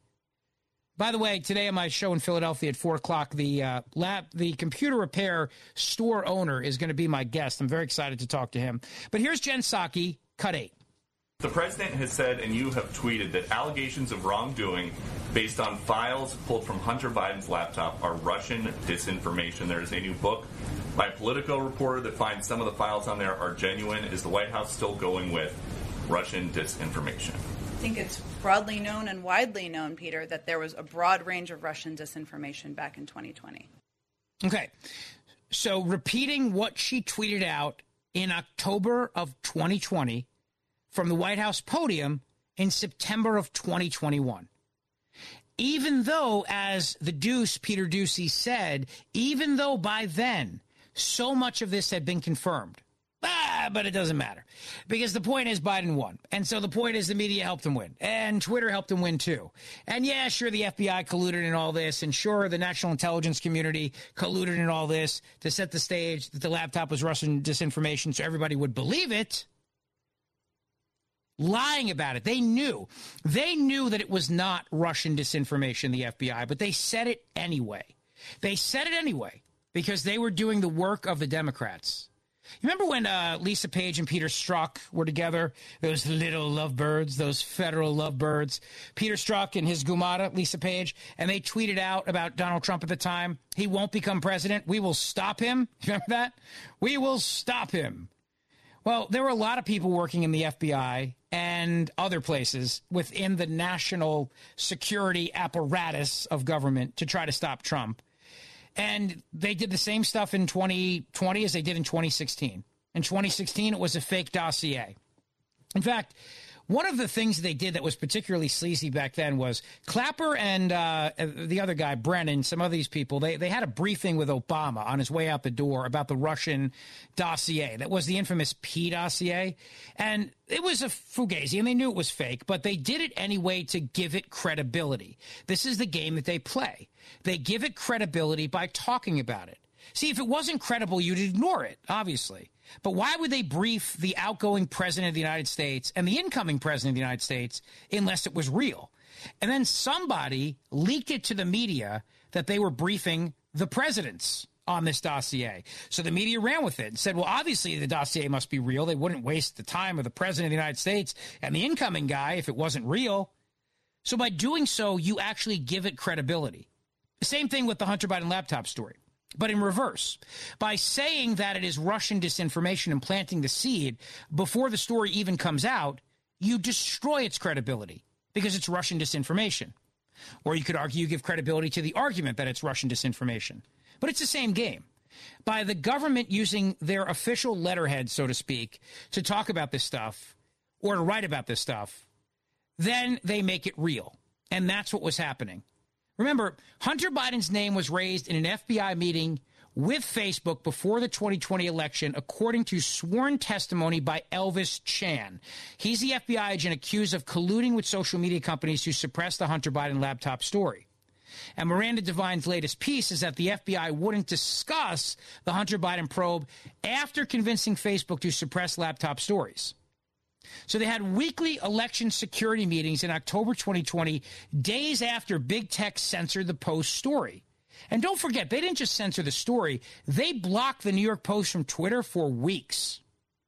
By the way, today on my show in Philadelphia at four o'clock, the uh, lab, the computer repair store owner is going to be my guest. I'm very excited to talk to him. But here's Jen Psaki, cut eight. The president has said, and you have tweeted, that allegations of wrongdoing based on files pulled from Hunter Biden's laptop are Russian disinformation. There is a new book by a Politico reporter that finds some of the files on there are genuine. Is the White House still going with Russian disinformation? I think it's broadly known and widely known, Peter, that there was a broad range of Russian disinformation back in twenty twenty. Okay. So repeating what she tweeted out in October of twenty twenty from the White House podium in September of twenty twenty-one. Even though, as the Deuce, Peter Doocy, said, even though by then so much of this had been confirmed. Ah, but it doesn't matter. Because the point is Biden won. And so the point is the media helped him win. And Twitter helped him win, too. And yeah, sure, the F B I colluded in all this. And sure, the national intelligence community colluded in all this to set the stage that the laptop was Russian disinformation so everybody would believe it. Lying about it. They knew. They knew that it was not Russian disinformation, the F B I, but they said it anyway. They said it anyway because they were doing the work of the Democrats. You remember when uh, Lisa Page and Peter Strzok were together? Those little lovebirds, those federal lovebirds. Peter Strzok and his gumata, Lisa Page, and they tweeted out about Donald Trump at the time. He wwon't become president. We will stop him. Remember that? We will stop him. Well, there were a lot of people working in the F B I and other places within the national security apparatus of government to try to stop Trump. And they did the same stuff in twenty twenty as they did in twenty sixteen. In twenty sixteen, it was a fake dossier. In fact, one of the things they did that was particularly sleazy back then was Clapper and uh, the other guy, Brennan, some of these people, they, they had a briefing with Obama on his way out the door about the Russian dossier. That was the infamous P dossier. And it was a fugazi, and they knew it was fake, but they did it anyway to give it credibility. This is the game that they play. They give it credibility by talking about it. See, if it wasn't credible, you'd ignore it, obviously. But why would they brief the outgoing president of the United States and the incoming president of the United States unless it was real? And then somebody leaked it to the media that they were briefing the presidents on this dossier. So the media ran with it and said, well, obviously the dossier must be real. They wouldn't waste the time of the president of the United States and the incoming guy if it wasn't real. So by doing so, you actually give it credibility. The same thing with the Hunter Biden laptop story. But in reverse, by saying that it is Russian disinformation and planting the seed before the story even comes out, you destroy its credibility because it's Russian disinformation. Or you could argue you give credibility to the argument that it's Russian disinformation. But it's the same game. By the government using their official letterhead, so to speak, to talk about this stuff or to write about this stuff, then they make it real. And that's what was happening. Remember, Hunter Biden's name was raised in an F B I meeting with Facebook before the twenty twenty election, according to sworn testimony by Elvis Chan. He's the F B I agent accused of colluding with social media companies to suppress the Hunter Biden laptop story. And Miranda Devine's latest piece is that the F B I wouldn't discuss the Hunter Biden probe after convincing Facebook to suppress laptop stories. So they had weekly election security meetings in October twenty twenty, days after big tech censored the Post story. And don't forget, they didn't just censor the story. They blocked the New York Post from Twitter for weeks.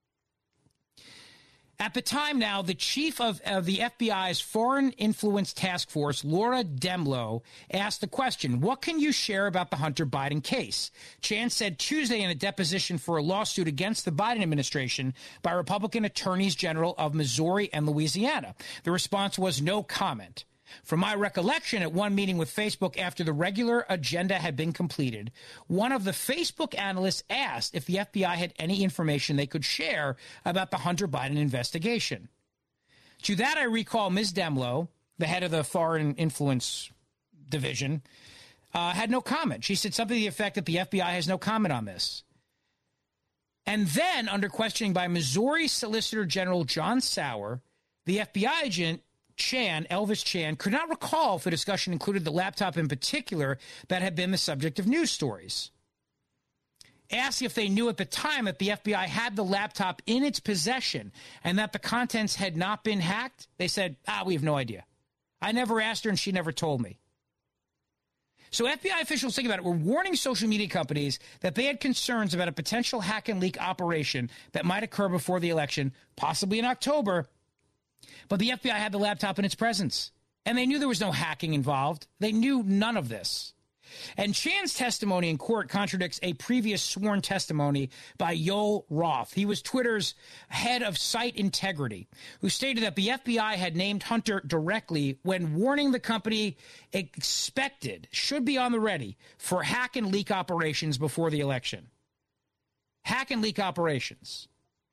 At the time now, the chief of, of the F B I's Foreign Influence Task Force, Laura Demlow, asked the question, what can you share about the Hunter Biden case? Chan said Tuesday in a deposition for a lawsuit against the Biden administration by Republican attorneys general of Missouri and Louisiana. The response was no comment. From my recollection, at one meeting with Facebook after the regular agenda had been completed, one of the Facebook analysts asked if the F B I had any information they could share about the Hunter Biden investigation. To that, I recall Miz Demlow, the head of the Foreign Influence Division, uh, had no comment. She said something to the effect that the F B I has no comment on this. And then, under questioning by Missouri Solicitor General John Sauer, the F B I agent Chan, Elvis Chan, could not recall if the discussion included the laptop in particular that had been the subject of news stories. Asked if they knew at the time that the F B I had the laptop in its possession and that the contents had not been hacked, they said, ah, we have no idea. I never asked her and she never told me. So F B I officials, think about it, were warning social media companies that they had concerns about a potential hack and leak operation that might occur before the election, possibly in October. But the F B I had the laptop in its presence, and they knew there was no hacking involved. They knew none of this. And Chan's testimony in court contradicts a previous sworn testimony by Yoel Roth. He was Twitter's head of site integrity, who stated that the F B I had named Hunter directly when warning the company expected, should be on the ready, for hack and leak operations before the election. Hack and leak operations.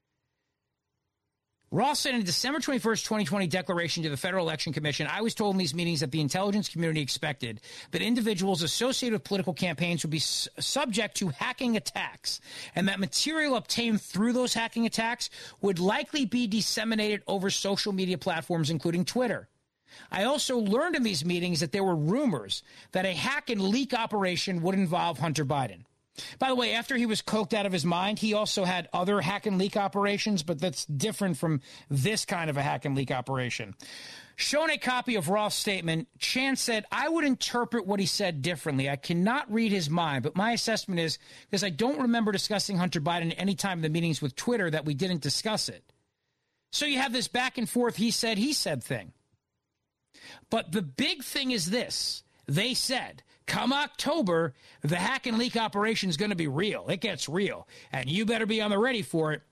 Ross said in a December twenty-first, twenty twenty declaration to the Federal Election Commission, I was told in these meetings that the intelligence community expected that individuals associated with political campaigns would be s- subject to hacking attacks, and that material obtained through those hacking attacks would likely be disseminated over social media platforms, including Twitter. I also learned in these meetings that there were rumors that a hack and leak operation would involve Hunter Biden. By the way, after he was coked out of his mind, he also had other hack and leak operations, but that's different from this kind of a hack and leak operation. Shown a copy of Roth's statement, Chan said, I would interpret what he said differently. I cannot read his mind, but my assessment is, because I don't remember discussing Hunter Biden any time in the meetings with Twitter, that we didn't discuss it. So you have this back and forth he said, he said thing. But the big thing is this. They said, come October, the hack and leak operation is going to be real. It gets real. And you better be on the ready for it.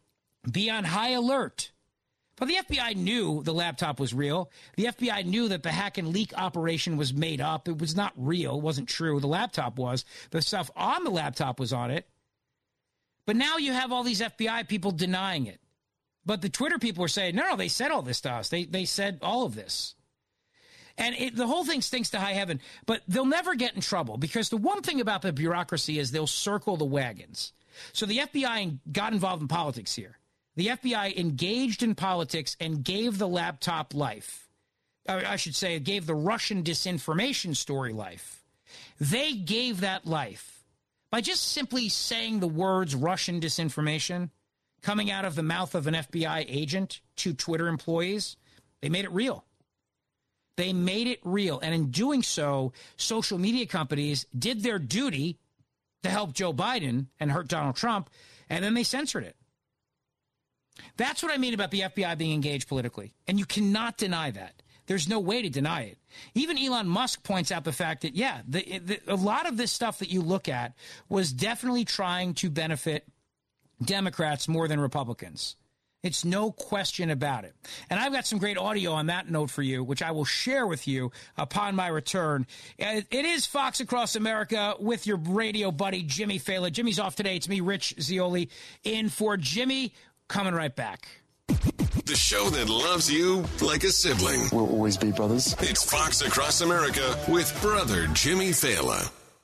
be on high alert. But the F B I knew the laptop was real. The F B I knew that the hack and leak operation was made up. It was not real. It wasn't true. The laptop was. The stuff on the laptop was on it. But now you have all these F B I people denying it. But the Twitter people are saying, no, no, they said all this to us. They, they said all of this. And it, the whole thing stinks to high heaven. But they'll never get in trouble because the one thing about the bureaucracy is they'll circle the wagons. So the F B I got involved in politics here. The F B I engaged in politics and gave the laptop life. Or I should say, gave the Russian disinformation story life. They gave that life by just simply saying the words Russian disinformation coming out of the mouth of an F B I agent to Twitter employees. They made it real. They made it real. And in doing so, social media companies did their duty to help Joe Biden and hurt Donald Trump, and then they censored it. That's what I mean about the F B I being engaged politically. And you cannot deny that. There's no way to deny it. Even Elon Musk points out the fact that, yeah, the, the, a lot of this stuff that you look at was definitely trying to benefit Democrats more than Republicans. It's no question about it. And I've got some great audio on that note for you, which I will share with you upon my return. It is Fox Across America with your radio buddy, Jimmy Fallon. Jimmy's off today. It's me, Rich Zeoli, in for Jimmy. Coming right back. The show that loves you like a sibling. We'll always be brothers. It's Fox Across America with brother Jimmy Fallon.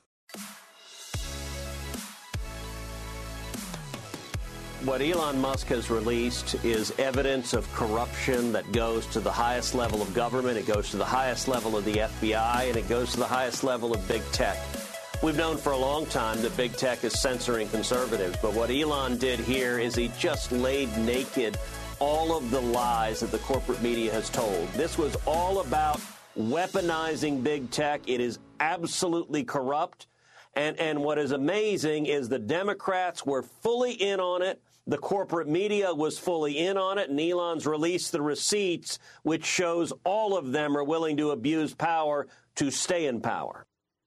What Elon Musk has released is evidence of corruption that goes to the highest level of government, it goes to the highest level of the F B I, and it goes to the highest level of big tech. We've known for a long time that big tech is censoring conservatives, but what Elon did here is he just laid naked all of the lies that the corporate media has told. This was all about weaponizing big tech. It is absolutely corrupt. And, and what is amazing is the Democrats were fully in on it. The corporate media was fully in on it, and Elon's released the receipts, which shows all of them are willing to abuse power to stay in power.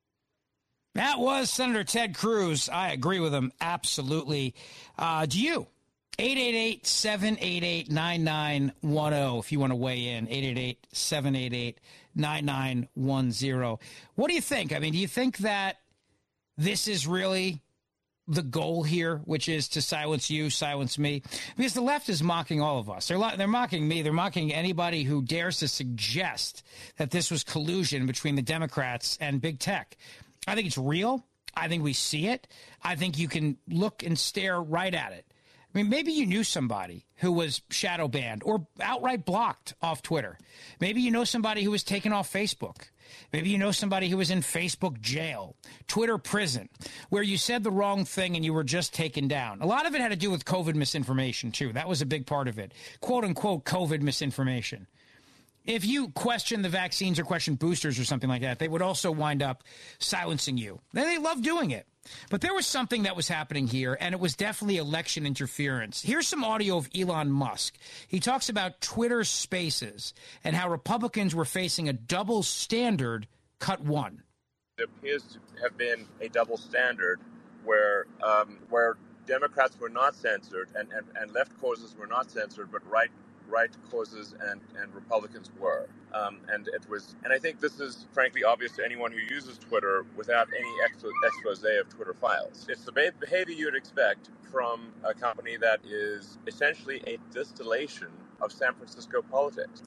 That was Senator Ted Cruz. I agree with him. Absolutely. Uh, do you? eight eight eight, seven eight eight, nine nine one zero if you want to weigh in. eight eight eight, seven eight eight, nine nine one zero. What do you think? I mean, do you think that this is really the goal here, which is to silence you, silence me? Because the left is mocking all of us. They're, they're mocking me. They're mocking anybody who dares to suggest that this was collusion between the Democrats and big tech. I think it's real. I think we see it. I think you can look and stare right at it. I mean, maybe you knew somebody who was shadow banned or outright blocked off Twitter. Maybe you know somebody who was taken off Facebook. Maybe you know somebody who was in Facebook jail, Twitter prison, where you said the wrong thing and you were just taken down. A lot of it had to do with COVID misinformation, too. That was a big part of it. Quote, unquote, COVID misinformation. If you question the vaccines or question boosters or something like that, they would also wind up silencing you. They love doing it. But there was something that was happening here, and it was definitely election interference. Here's some audio of Elon Musk. He talks about Twitter Spaces and how Republicans were facing a double standard, cut one. It appears to have been a double standard where um, where Democrats were not censored and, and, and left causes were not censored, but right right causes and, and Republicans were. Um, and it was, and I think this is frankly obvious to anyone who uses Twitter without any expo, expose of Twitter files. It's the behavior you'd expect from a company that is essentially a distillation of San Francisco politics.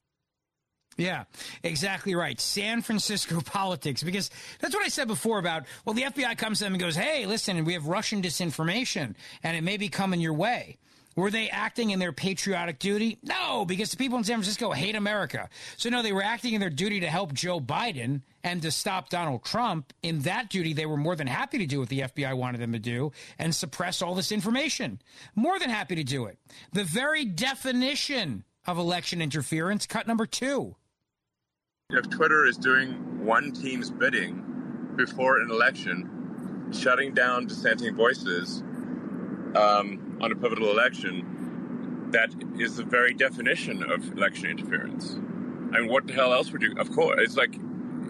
Yeah, exactly right. San Francisco politics, because that's what I said before about, well, the F B I comes to them and goes, hey, listen, we have Russian disinformation and it may be coming your way. Were they acting in their patriotic duty? No, because the people in San Francisco hate America. So, no, they were acting in their duty to help Joe Biden and to stop Donald Trump. In that duty, they were more than happy to do what the F B I wanted them to do and suppress all this information. More than happy to do it. The very definition of election interference, cut number two. If Twitter is doing one team's bidding before an election, shutting down dissenting voices um, on a pivotal election, that is the very definition of election interference. I mean, what the hell else would you? Of course, it's like,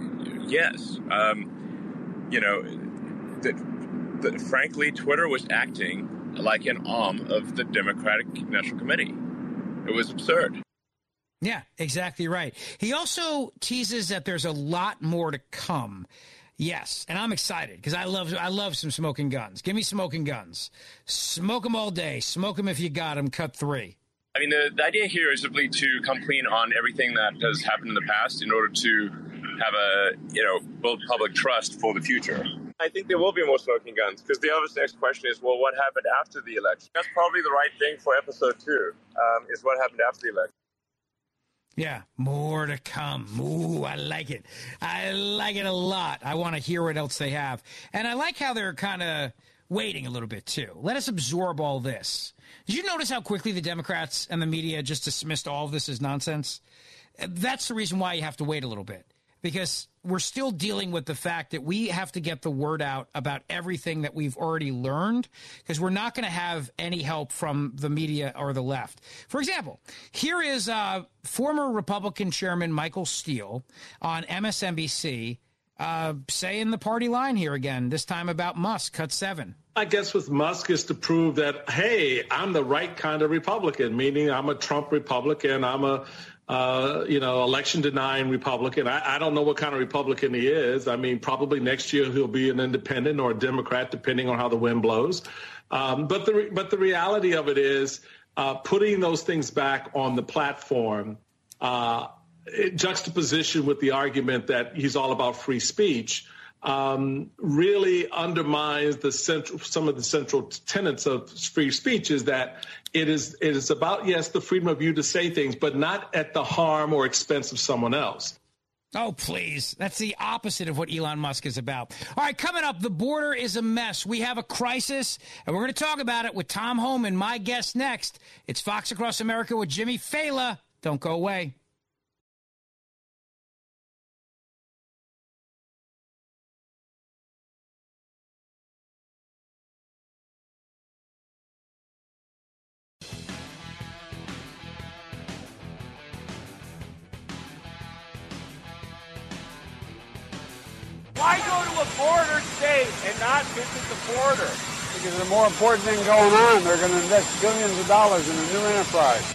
yes, um, you know, that, that frankly, Twitter was acting like an arm of the Democratic National Committee. It was absurd. Yeah, exactly right. He also teases that there's a lot more to come. Yes, and I'm excited because I love I love some smoking guns. Give me smoking guns. Smoke them all day. Smoke them if you got them. Cut three. I mean, the, the idea here is simply to come clean on everything that has happened in the past in order to have a, you know, build public trust for the future. I think there will be more smoking guns because the obvious next question is, well, what happened after the election? That's probably the right thing for episode two, um, is what happened after the election. Yeah, more to come. Ooh, I like it. I like it a lot. I want to hear what else they have. And I like how they're kind of waiting a little bit, too. Let us absorb all this. Did you notice how quickly the Democrats and the media just dismissed all of this as nonsense? That's the reason why you have to wait a little bit, because we're still dealing with the fact that we have to get the word out about everything that we've already learned, because we're not going to have any help from the media or the left. For example, here is uh, former Republican Chairman Michael Steele on M S N B C uh, saying the party line here again, this time about Musk. Cut seven. I guess with Musk is to prove that, hey, I'm the right kind of Republican, meaning I'm a Trump Republican. I'm a, uh, you know, election denying Republican. I, I don't know what kind of Republican he is. I mean, probably next year he'll be an independent or a Democrat, depending on how the wind blows. Um, but the but the reality of it is uh, putting those things back on the platform, uh, juxtaposition with the argument that he's all about free speech, um, really undermines the central, some of the central tenets of free speech, is that it is it is about, yes, the freedom of you to say things, but not at the harm or expense of someone else. Oh, please. That's the opposite of what Elon Musk is about. All right, coming up, the border is a mess. We have a crisis, and we're going to talk about it with Tom Homan, my guest next. It's Fox Across America with Jimmy Failla. Don't go away. Why go to a border state and not visit the border? Because there's a more important thing going on. They're going to invest billions of dollars in a new enterprise.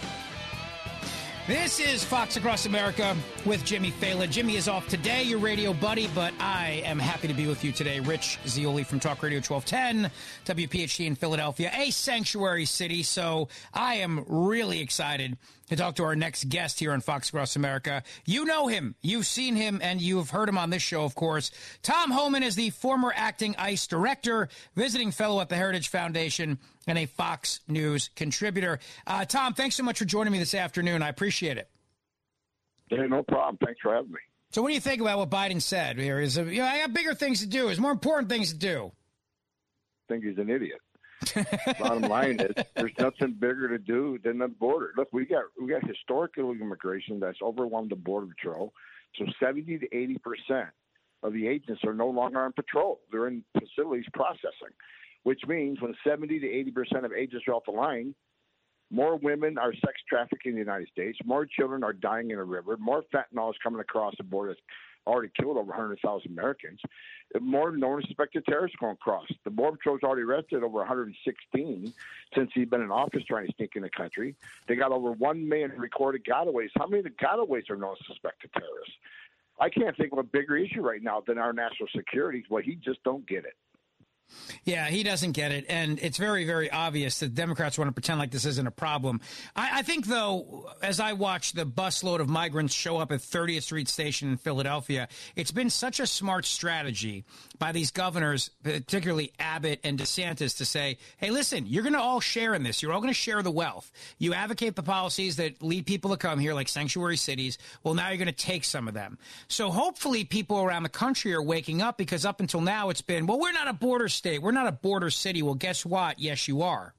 This is Fox Across America with Jimmy Failla. Jimmy is off today, your radio buddy, but I am happy to be with you today. Rich Zeoli from Talk Radio twelve ten, W P H D in Philadelphia, a sanctuary city. So I am really excited to talk to our next guest here on Fox Across America. You know him, you've seen him, and you've heard him on this show, of course. Tom Homan is the former acting ICE director, visiting fellow at the Heritage Foundation, and a Fox News contributor. Uh, Tom, thanks so much for joining me this afternoon. I appreciate it. Hey, no problem. Thanks for having me. So what do you think about what Biden said here? Is, you know, I got bigger things to do. There's more important things to do. I think he's an idiot. Bottom line is, there's nothing bigger to do than the border. Look, we got we got historic illegal immigration that's overwhelmed the Border Patrol. So seventy to eighty percent of the agents are no longer on patrol. They're in facilities processing, which means when seventy to eighty percent of agents are off the line, more women are sex trafficked in the United States, more children are dying in a river, more fentanyl is coming across the border that's already killed over one hundred thousand Americans, more known suspected terrorists going across. The Border Patrol's already arrested over one hundred sixteen since he's been in office trying to sneak in the country. They got over one million recorded gotaways. How many of the gotaways are known suspected terrorists? I can't think of a bigger issue right now than our national security. Well, he just don't get it. Yeah, he doesn't get it. And it's very, very obvious that Democrats want to pretend like this isn't a problem. I, I think, though, as I watch the busload of migrants show up at thirtieth Street Station in Philadelphia, it's been such a smart strategy by these governors, particularly Abbott and DeSantis, to say, hey, listen, you're going to all share in this. You're all going to share the wealth. You advocate the policies that lead people to come here, like sanctuary cities. Well, now you're going to take some of them. So hopefully people around the country are waking up, because up until now it's been, well, we're not a border state. We're not a border city. Well, guess what? Yes, you are.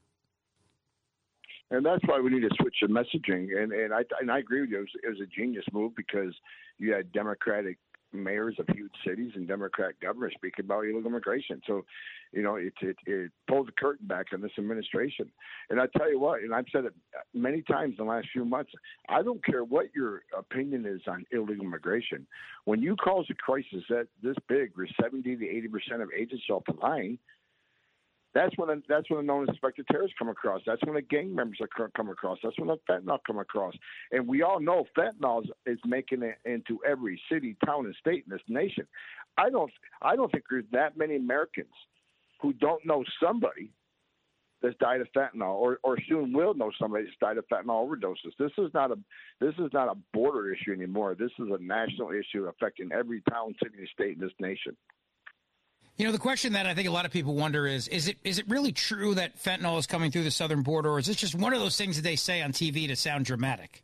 And that's why we need to switch the messaging. And and I and I agree with you. It was, it was a genius move, because you had Democratic mayors of huge cities and Democrat governors speaking about illegal immigration. So, you know, it, it, it pulls the curtain back on this administration. And I tell you what, and I've said it many times in the last few months, I don't care what your opinion is on illegal immigration. When you cause a crisis that this big, where seventy to eighty percent of agents off the line, That's when the, that's when the known suspected terrorists come across. That's when the gang members are come across. That's when the fentanyl come across. And we all know fentanyl is, is making it into every city, town, and state in this nation. I don't I don't think there's that many Americans who don't know somebody that's died of fentanyl, or, or soon will know somebody that's died of fentanyl overdoses. This is not a this is not a border issue anymore. This is a national issue affecting every town, city, and state in this nation. You know, the question that I think a lot of people wonder is, is it is it really true that fentanyl is coming through the southern border, or is this just one of those things that they say on T V to sound dramatic?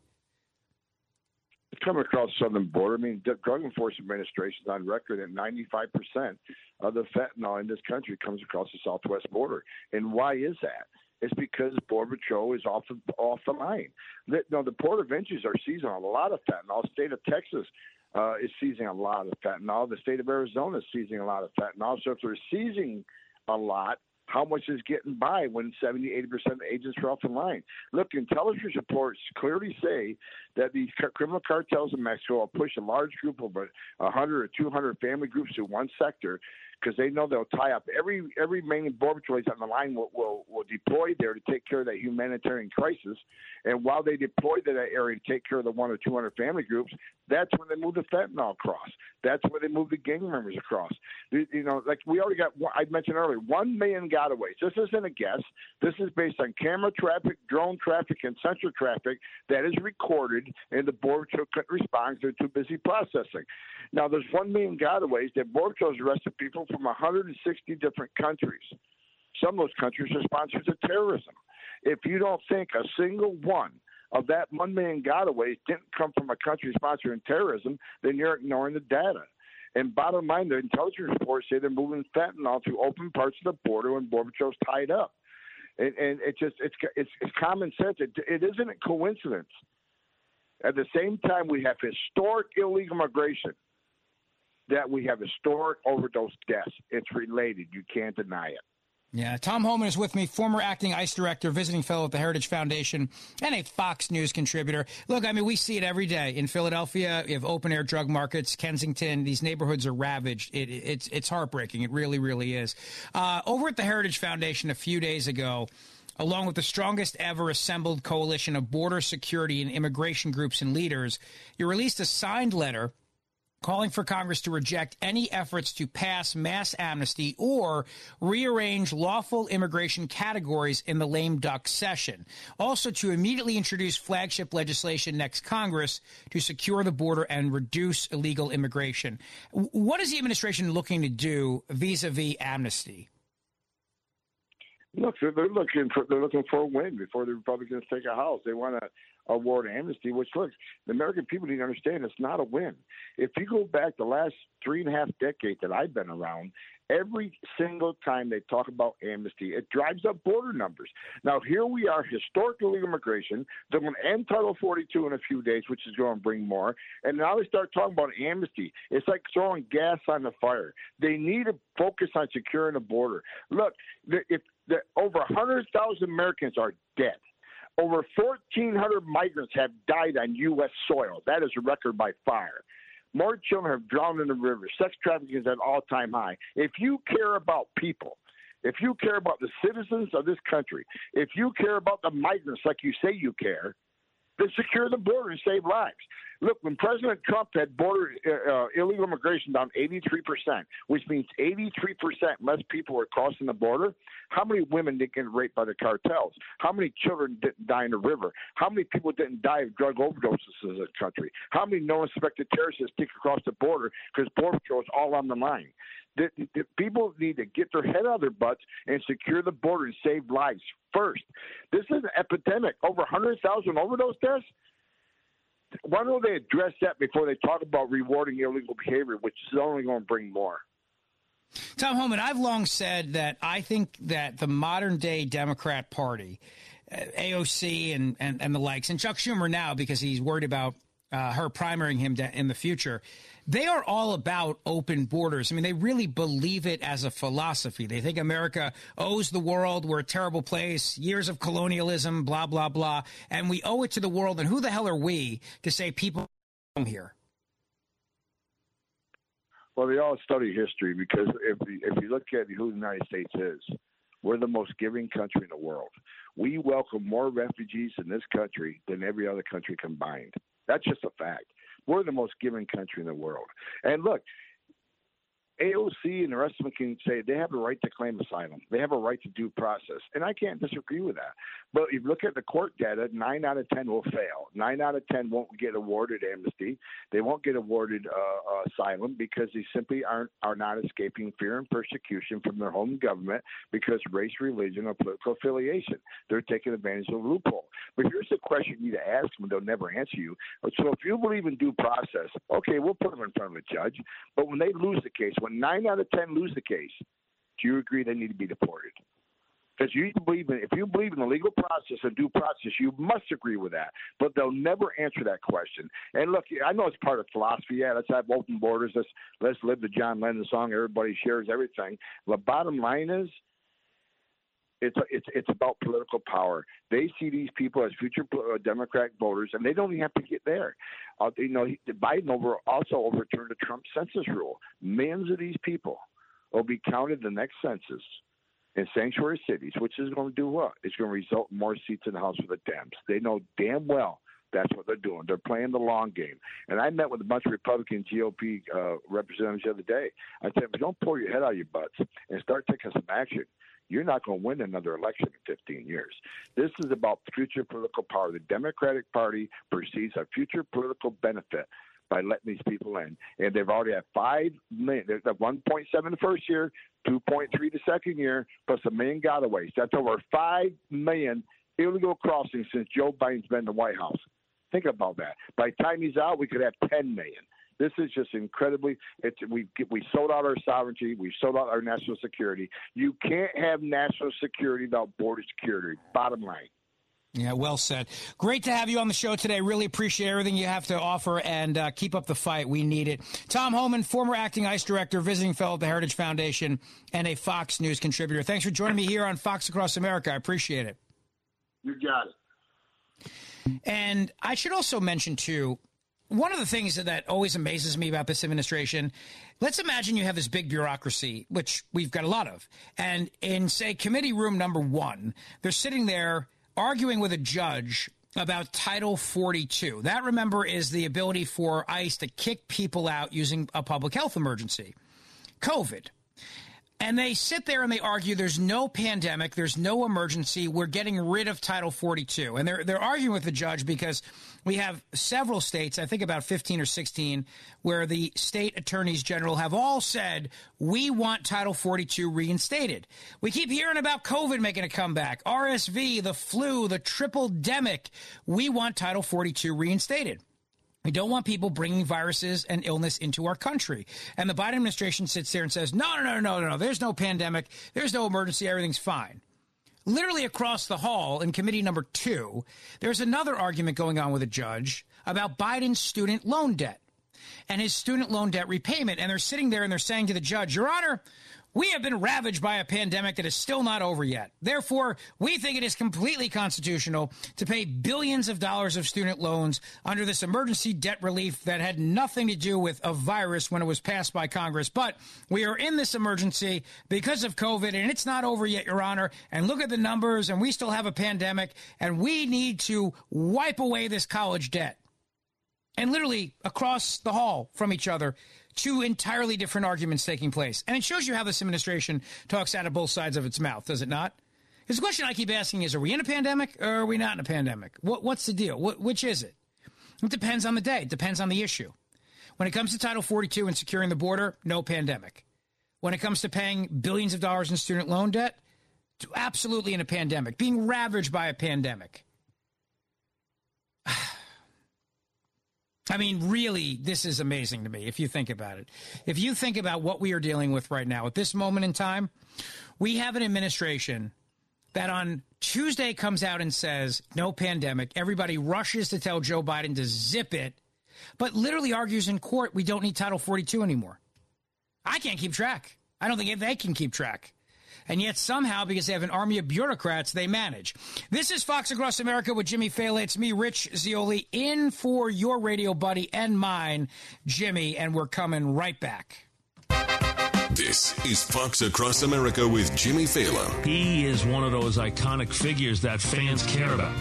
It's coming across the southern border. I mean, the Drug Enforcement Administration is on record that ninety-five percent of the fentanyl in this country comes across the southwest border. And why is that? It's because Border Patrol is off the, off the line. The, no, the Port of Entries are seizing a lot of fentanyl. The state of Texas uh, is seizing a lot of fentanyl. The state of Arizona is seizing a lot of fentanyl. So if they're seizing a lot, how much is getting by when seventy, eighty percent of the agents are off the line? Look, intelligence reports clearly say that these criminal cartels in Mexico will push a large group of one hundred or two hundred family groups to one sector because they know they'll tie up every every main border patrol on the line will, will will deploy there to take care of that humanitarian crisis. And while they deploy to that area to take care of the one or two hundred family groups, that's when they move the fentanyl across. That's where they move the gang members across. You know, like we already got, I mentioned earlier, one million gotaways. This isn't a guess. This is based on camera traffic, drone traffic, and sensor traffic that is recorded, and the Border Patrol couldn't respond because they're too busy processing. Now, there's one million gotaways that Border Patrol has arrested people from one hundred sixty different countries. Some of those countries are sponsors of terrorism. If you don't think a single one of that one million gotaways didn't come from a country sponsoring terrorism, then you're ignoring the data. And bottom line, the intelligence reports say they're moving fentanyl to open parts of the border when Border Patrol's tied up. And, and it just it's, it's it's common sense. It, it isn't a coincidence. At the same time, we have historic illegal migration, that we have historic overdose deaths. It's related. You can't deny it. Yeah, Tom Homan is with me, former acting ICE director, visiting fellow at the Heritage Foundation, and a Fox News contributor. Look, I mean, we see it every day. In Philadelphia, you have open-air drug markets. Kensington, these neighborhoods are ravaged. It, it's it's heartbreaking. It really, really is. Uh, over at the Heritage Foundation a few days ago, along with the strongest ever assembled coalition of border security and immigration groups and leaders, you released a signed letter calling for Congress to reject any efforts to pass mass amnesty or rearrange lawful immigration categories in the lame duck session. Also, to immediately introduce flagship legislation next Congress to secure the border and reduce illegal immigration. What is the administration looking to do vis-a-vis amnesty? Look, they're looking for they're looking for a win before the Republicans take a house. They want to award amnesty, which, look, the American people need to understand it's not a win. If you go back the last three and a half decades that I've been around, every single time they talk about amnesty, it drives up border numbers. Now, here we are, historic illegal immigration. They're going to end Title forty-two in a few days, which is going to bring more. And now they start talking about amnesty. It's like throwing gas on the fire. They need to focus on securing the border. Look, if the, over one hundred thousand Americans are dead. Over fourteen hundred migrants have died on U S soil. That is a record by far. More children have drowned in the river. Sex trafficking is at an all-time high. If you care about people, if you care about the citizens of this country, if you care about the migrants like you say you care, then secure the border and save lives. Look, when President Trump had border uh, illegal immigration down eighty-three percent, which means eighty-three percent less people were crossing the border, how many women didn't get raped by the cartels? How many children didn't die in the river? How many people didn't die of drug overdoses in this country? How many known suspected terrorists stick across the border because Border Patrol is all on the line? The, the people need to get their head out of their butts and secure the border and save lives first. This is an epidemic. Over one hundred thousand overdose deaths. Why don't they address that before they talk about rewarding illegal behavior, which is only going to bring more? Tom Homan, I've long said that I think that the modern-day Democrat Party, uh, A O C and, and, and the likes, and Chuck Schumer now because he's worried about uh, her primarying him to, in the future, they are all about open borders. I mean, they really believe it as a philosophy. They think America owes the world. We're a terrible place. Years of colonialism, blah, blah, blah. And we owe it to the world. And who the hell are we to say people come here? Well, they all study history because if if you look at who the United States is, We're the most giving country in the world. We welcome more refugees in this country than every other country combined. That's just a fact. We're the most giving country in the world. And look, A O C and the rest of them can say they have a right to claim asylum. They have a right to due process. And I can't disagree with that. But if you look at the court data, nine out of ten will fail. Nine out of ten won't get awarded amnesty. They won't get awarded uh, asylum because they simply aren't are not escaping fear and persecution from their home government because of race, religion, or political affiliation. They're taking advantage of a loophole. But here's the question you need to ask them. They'll never answer you. So if you believe in due process, okay, we'll put them in front of a judge. But when they lose the case, when nine out of ten lose the case, do you agree they need to be deported? Because you believe in, if you believe in the legal process and due process, you must agree with that. But they'll never answer that question. And look, I know it's part of philosophy. Yeah, let's have open borders. Let's let's live the John Lennon song. Everybody shares everything. The bottom line is, it's it's it's about political power. They see these people as future Democratic voters, and they don't even have to get there. Uh, you know, Biden over also overturned the Trump census rule. Millions of these people will be counted the next census in sanctuary cities, which is going to do what? It's going to result in more seats in the House for the Dems. They know damn well that's what they're doing. They're playing the long game. And I met with a bunch of Republican G O P uh, representatives the other day. I said, if you don't pull your head out of your butts and start taking some action, you're not going to win another election in fifteen years. This is about future political power. The Democratic Party perceives a future political benefit by letting these people in. And they've already had five million. There's one point seven the first year, two point three the second year, plus a million gotaways. That's over five million illegal crossings since Joe Biden's been in the White House. Think about that. By the time he's out, we could have ten million. This is just incredibly. It's, we we sold out our sovereignty. We sold out our national security. You can't have national security without border security. Bottom line. Yeah, well said. Great to have you on the show today. Really appreciate everything you have to offer, and uh, keep up the fight. We need it. Tom Homan, former acting ICE director, visiting fellow at the Heritage Foundation, and a Fox News contributor. Thanks for joining me here on Fox Across America. I appreciate it. You got it. And I should also mention, too, one of the things that, that always amazes me about this administration, let's imagine you have this big bureaucracy, which we've got a lot of, and in, say, committee room number one, they're sitting there arguing with a judge about Title forty-two. That, remember, is the ability for ICE to kick people out using a public health emergency, COVID. And they sit there and they argue there's no pandemic, there's no emergency, we're getting rid of Title forty-two. And they're they're arguing with the judge because we have several states, I think about fifteen or sixteen, where the state attorneys general have all said, we want Title forty-two reinstated. We keep hearing about COVID making a comeback, R S V, the flu, the triple-demic. We want Title forty-two reinstated. We don't want people bringing viruses and illness into our country. And the Biden administration sits there and says, no, no, no, no, no, no, there's no pandemic, there's no emergency, everything's fine. Literally across the hall in committee number two, there's another argument going on with a judge about Biden's student loan debt and his student loan debt repayment. And they're sitting there and they're saying to the judge, Your Honor, we have been ravaged by a pandemic that is still not over yet. Therefore, we think it is completely constitutional to pay billions of dollars of student loans under this emergency debt relief that had nothing to do with a virus when it was passed by Congress. But we are in this emergency because of COVID, and it's not over yet, Your Honor. And look at the numbers, and we still have a pandemic, and we need to wipe away this college debt. And literally across the hall from each other, two entirely different arguments taking place. And it shows you how this administration talks out of both sides of its mouth, does it not? Because the question I keep asking is, are we in a pandemic or are we not in a pandemic? What, what's the deal? What, which is it? It depends on the day. It depends on the issue. When it comes to Title forty-two and securing the border, no pandemic. When it comes to paying billions of dollars in student loan debt, absolutely in a pandemic. Being ravaged by a pandemic. I mean, really, this is amazing to me if you think about it. If you think about what we are dealing with right now at this moment in time, we have an administration that on Tuesday comes out and says, no pandemic. Everybody rushes to tell Joe Biden to zip it, but literally argues in court we don't need Title forty-two anymore. I can't keep track. I don't think they can keep track. And yet somehow, because they have an army of bureaucrats, they manage. This is Fox Across America with Jimmy Failla. It's me, Rich Zeoli, in for your radio buddy and mine, Jimmy, and we're coming right back. This is Fox Across America with Jimmy Fallon. He is one of those iconic figures that fans care about.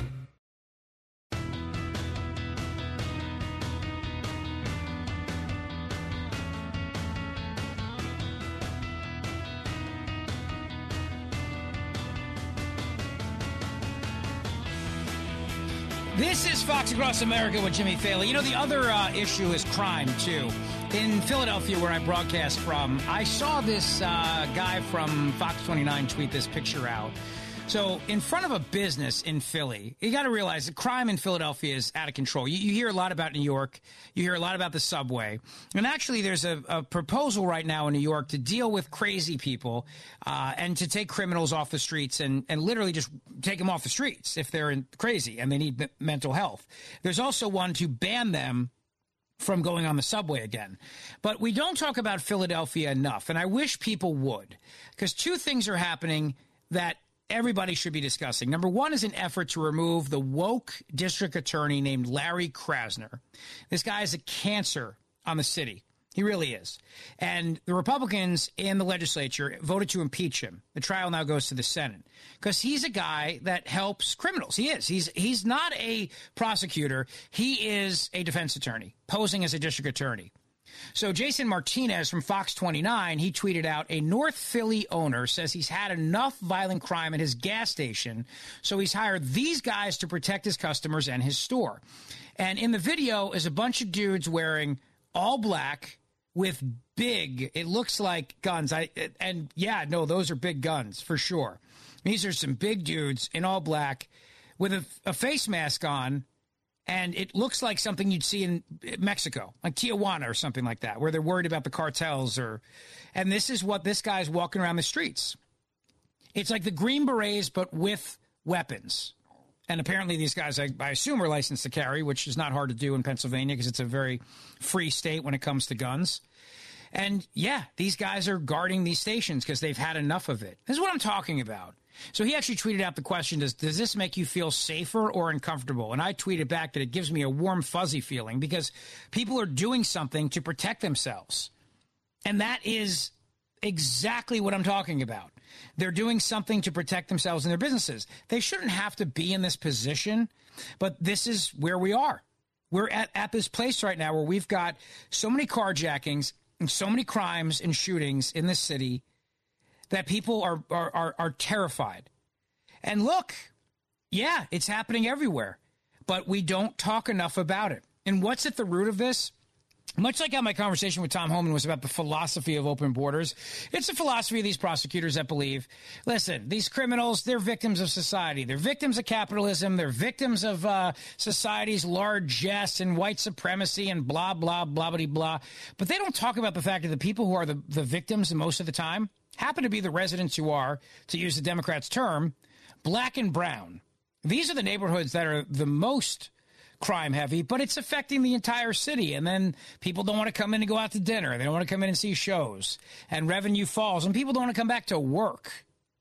This is Fox Across America with Jimmy Fallon. You know, the other uh, issue is crime, too. In Philadelphia, where I broadcast from, I saw this uh, guy from Fox twenty-nine tweet this picture out. So in front of a business in Philly, you got to realize that crime in Philadelphia is out of control. You, you hear a lot about New York. You hear a lot about the subway. And actually, there's a, a proposal right now in New York to deal with crazy people uh, and to take criminals off the streets and, and literally just take them off the streets if they're in, crazy and they need m- mental health. There's also one to ban them from going on the subway again. But we don't talk about Philadelphia enough, and I wish people would, because two things are happening that everybody should be discussing. Number one is an effort to remove the woke district attorney named Larry Krasner. This guy is a cancer on the city. He really is. And the Republicans in the legislature voted to impeach him. The trial now goes to the Senate because he's a guy that helps criminals. He is. He's he's not a prosecutor. He is a defense attorney posing as a district attorney. So Jason Martinez from Fox twenty-nine, he tweeted out, a North Philly owner says he's had enough violent crime at his gas station, so he's hired these guys to protect his customers and his store. And in the video is a bunch of dudes wearing all black with big, it looks like guns. I And yeah, no, those are big guns for sure. These are some big dudes in all black with a, a face mask on. And it looks like something you'd see in Mexico, like Tijuana or something like that, where they're worried about the cartels. Or, and this is what this guy's walking around the streets. It's like the Green Berets, but with weapons. And apparently these guys, I, I assume, are licensed to carry, which is not hard to do in Pennsylvania because it's a very free state when it comes to guns. And, yeah, these guys are guarding these stations because they've had enough of it. This is what I'm talking about. So he actually tweeted out the question, does, does this make you feel safer or uncomfortable? And I tweeted back that it gives me a warm, fuzzy feeling because people are doing something to protect themselves. And that is exactly what I'm talking about. They're doing something to protect themselves and their businesses. They shouldn't have to be in this position, but this is where we are. We're at, at this place right now where we've got so many carjackings and so many crimes and shootings in this city that people are, are, are, are terrified. And look, yeah, it's happening everywhere, but we don't talk enough about it. And what's at the root of this? Much like how my conversation with Tom Homan was about the philosophy of open borders, it's the philosophy of these prosecutors that believe, listen, these criminals, they're victims of society. They're victims of capitalism. They're victims of uh, society's largesse and white supremacy and blah, blah, blah, blah, blah. But they don't talk about the fact that the people who are the, the victims most of the time happen to be the residents who are, to use the Democrats' term, black and brown. These are the neighborhoods that are the most crime heavy, but it's affecting the entire city. And then people don't want to come in and go out to dinner. They don't want to come in and see shows. And revenue falls, and people don't want to come back to work.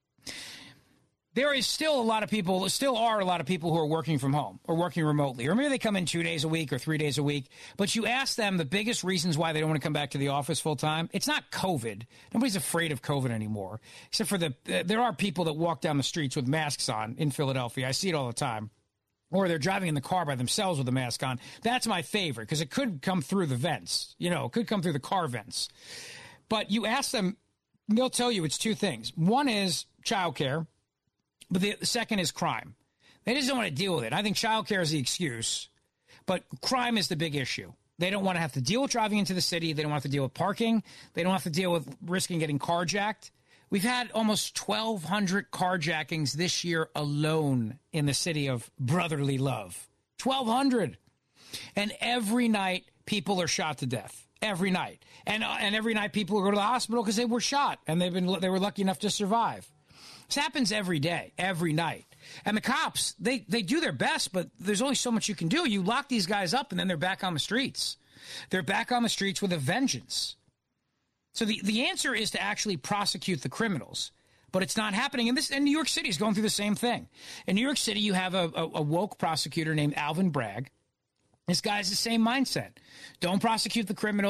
There is still a lot of people, still are a lot of people who are working from home or working remotely. Or maybe they come in two days a week or three days a week. But you ask them the biggest reasons why they don't want to come back to the office full time. It's not COVID. Nobody's afraid of COVID anymore. Except for the, uh, there are people that walk down the streets with masks on in Philadelphia. I see it all the time. Or they're driving in the car by themselves with a mask on. That's my favorite because it could come through the vents. You know, it could come through the car vents. But you ask them, they'll tell you it's two things. One is childcare. But the second is crime. They just don't want to deal with it. I think child care is the excuse, but crime is the big issue. They don't want to have to deal with driving into the city. They don't have to deal with parking. They don't have to deal with risking getting carjacked. We've had almost twelve hundred carjackings this year alone in the city of brotherly love. twelve hundred. And every night, people are shot to death. Every night. And, uh, and every night, people go to the hospital because they were shot, and they've been they were lucky enough to survive. This happens every day, every night. And the cops, they, they do their best, but there's only so much you can do. You lock these guys up, and then they're back on the streets. They're back on the streets with a vengeance. So the, the answer is to actually prosecute the criminals. But it's not happening. And, this, and New York City is going through the same thing. In New York City, you have a, a, a woke prosecutor named Alvin Bragg. This guy has the same mindset. Don't prosecute the criminals.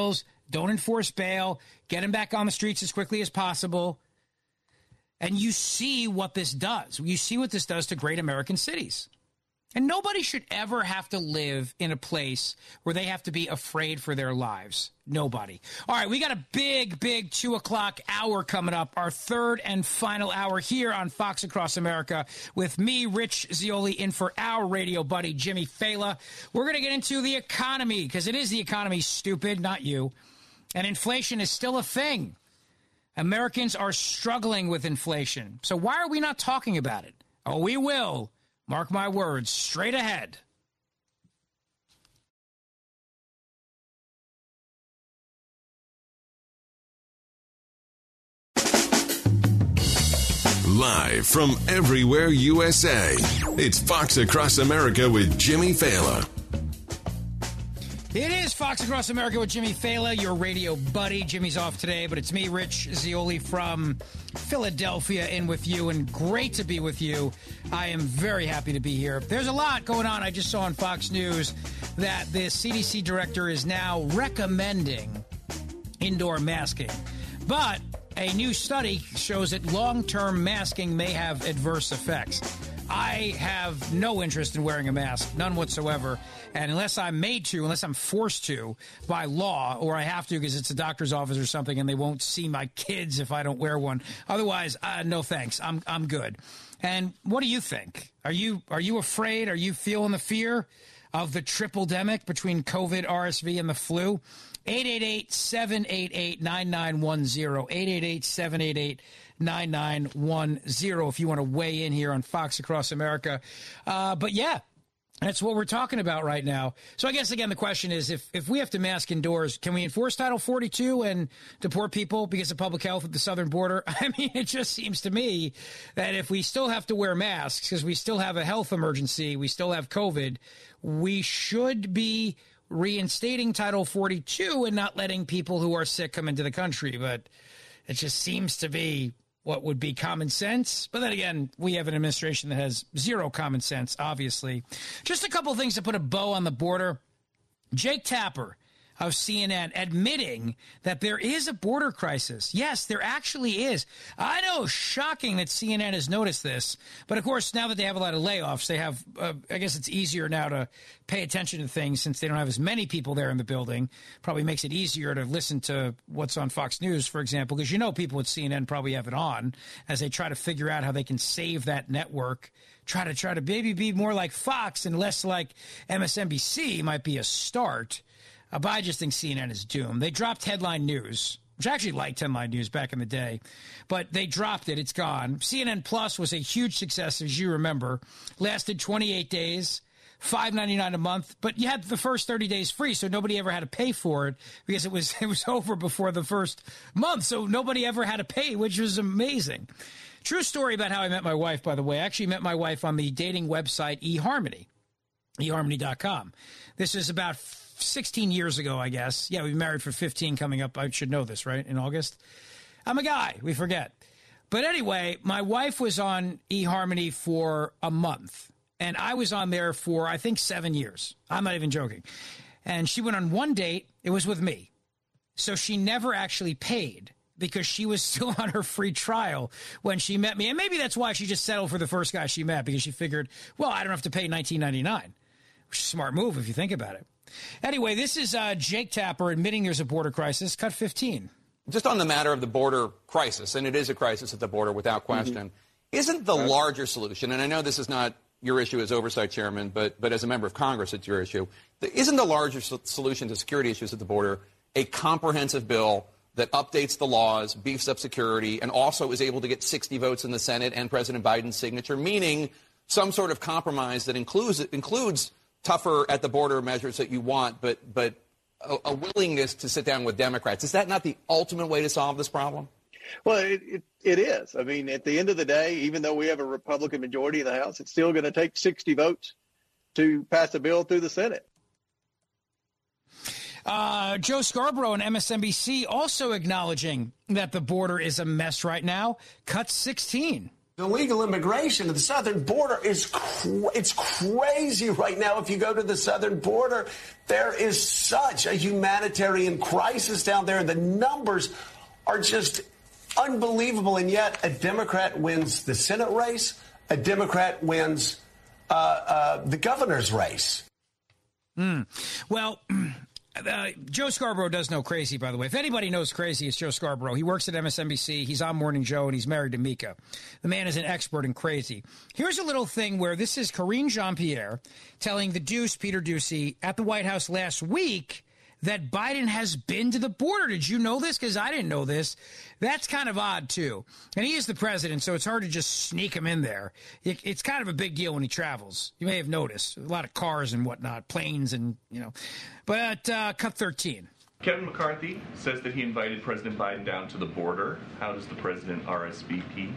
Don't enforce bail. Get them back on the streets as quickly as possible. And you see what this does. You see what this does to great American cities. And nobody should ever have to live in a place where they have to be afraid for their lives. Nobody. All right, we got a big, big two o'clock hour coming up, our third and final hour here on Fox Across America with me, Rich Zeoli, in for our radio buddy, Jimmy Fela. We're going to get into the economy because it is the economy, stupid, not you. And inflation is still a thing. Americans are struggling with inflation. So why are we not talking about it? Oh, we will. Mark my words, straight ahead. Live from everywhere U S A, it's Fox Across America with Jimmy Fela. It is Fox Across America with Jimmy Fela, your radio buddy. Jimmy's off today, but it's me, Rich Zeoli, from Philadelphia, in with you, and great to be with you. I am very happy to be here. There's a lot going on. I just saw on Fox News that the C D C director is now recommending indoor masking. But a new study shows that long-term masking may have adverse effects. I have no interest in wearing a mask, none whatsoever. And unless I'm made to, unless I'm forced to by law, or I have to because it's a doctor's office or something and they won't see my kids if I don't wear one. Otherwise, uh, no thanks. I'm I'm good. And what do you think? Are you are you afraid? Are you feeling the fear of the triple-demic between COVID, R S V, and the flu? eight eight eight, seven eight eight, nine nine one zero. eight eight eight, seven eight eight, nine nine one zero if you want to weigh in here on Fox Across America. Uh, but, yeah. That's what we're talking about right now. So I guess, again, the question is, if, if we have to mask indoors, can we enforce Title forty-two and deport people because of public health at the southern border? I mean, it just seems to me that if we still have to wear masks because we still have a health emergency, we still have COVID, we should be reinstating Title forty-two and not letting people who are sick come into the country. But it just seems to be what would be common sense. But then again, we have an administration that has zero common sense, obviously. Just a couple things to put a bow on the border. Jake Tapper of C N N admitting that there is a border crisis. Yes, there actually is. I know, shocking that C N N has noticed this. But, of course, now that they have a lot of layoffs, they have, uh, I guess it's easier now to pay attention to things since they don't have as many people there in the building. Probably makes it easier to listen to what's on Fox News, for example, because you know people at C N N probably have it on as they try to figure out how they can save that network. Try to try to maybe be more like Fox and less like M S N B C might be a start. Uh, but I just think C N N is doomed. They dropped Headline News, which I actually liked Headline News back in the day. But they dropped it. It's gone. C N N Plus was a huge success, as you remember. Lasted twenty-eight days, five ninety-nine a month. But you had the first thirty days free, so nobody ever had to pay for it because it was, it was over before the first month. So nobody ever had to pay, which was amazing. True story about how I met my wife, by the way. I actually met my wife on the dating website eHarmony, e harmony dot com. This is about sixteen years ago, I guess. Yeah, we've been married for fifteen coming up. I should know this, right? In August. I'm a guy. We forget. But anyway, my wife was on eHarmony for a month. And I was on there for, I think, seven years. I'm not even joking. And she went on one date. It was with me. So she never actually paid because she was still on her free trial when she met me. And maybe that's why she just settled for the first guy she met, because she figured, well, I don't have to pay nineteen ninety-nine. Which is a smart move if you think about it. Anyway, this is uh, Jake Tapper admitting there's a border crisis. Cut fifteen. Just on the matter of the border crisis, and it is a crisis at the border without question, mm-hmm. isn't the larger solution, and I know this is not your issue as oversight chairman, but, but as a member of Congress, it's your issue, the, isn't the larger so- solution to security issues at the border a comprehensive bill that updates the laws, beefs up security, and also is able to get sixty votes in the Senate and President Biden's signature, meaning some sort of compromise that includes includes tougher at the border measures that you want, but but a, a willingness to sit down with Democrats. Is that not the ultimate way to solve this problem? Well, it, it, it is. I mean, at the end of the day, even though we have a Republican majority in the House, it's still going to take sixty votes to pass a bill through the Senate. Uh, Joe Scarborough on M S N B C also acknowledging that the border is a mess right now. Cut sixteen. Illegal immigration to the southern border is cr- it's crazy right now. If you go to the southern border, there is such a humanitarian crisis down there. The numbers are just unbelievable. And yet a Democrat wins the Senate race. A Democrat wins uh, uh, the governor's race. Mm. Well, Uh, Joe Scarborough does know crazy, by the way. If anybody knows crazy, it's Joe Scarborough. He works at M S N B C. He's on Morning Joe, and he's married to Mika. The man is an expert in crazy. Here's a little thing where this is Karine Jean-Pierre telling the Deuce, Peter Doocy, at the White House last week that Biden has been to the border. Did you know this? Because I didn't know this. That's kind of odd, too. And he is the president, so it's hard to just sneak him in there. It, it's kind of a big deal when he travels. You may have noticed. A lot of cars and whatnot, planes and, you know. But uh, cut thirteen. Kevin McCarthy says that he invited President Biden down to the border. How does the president R S V P?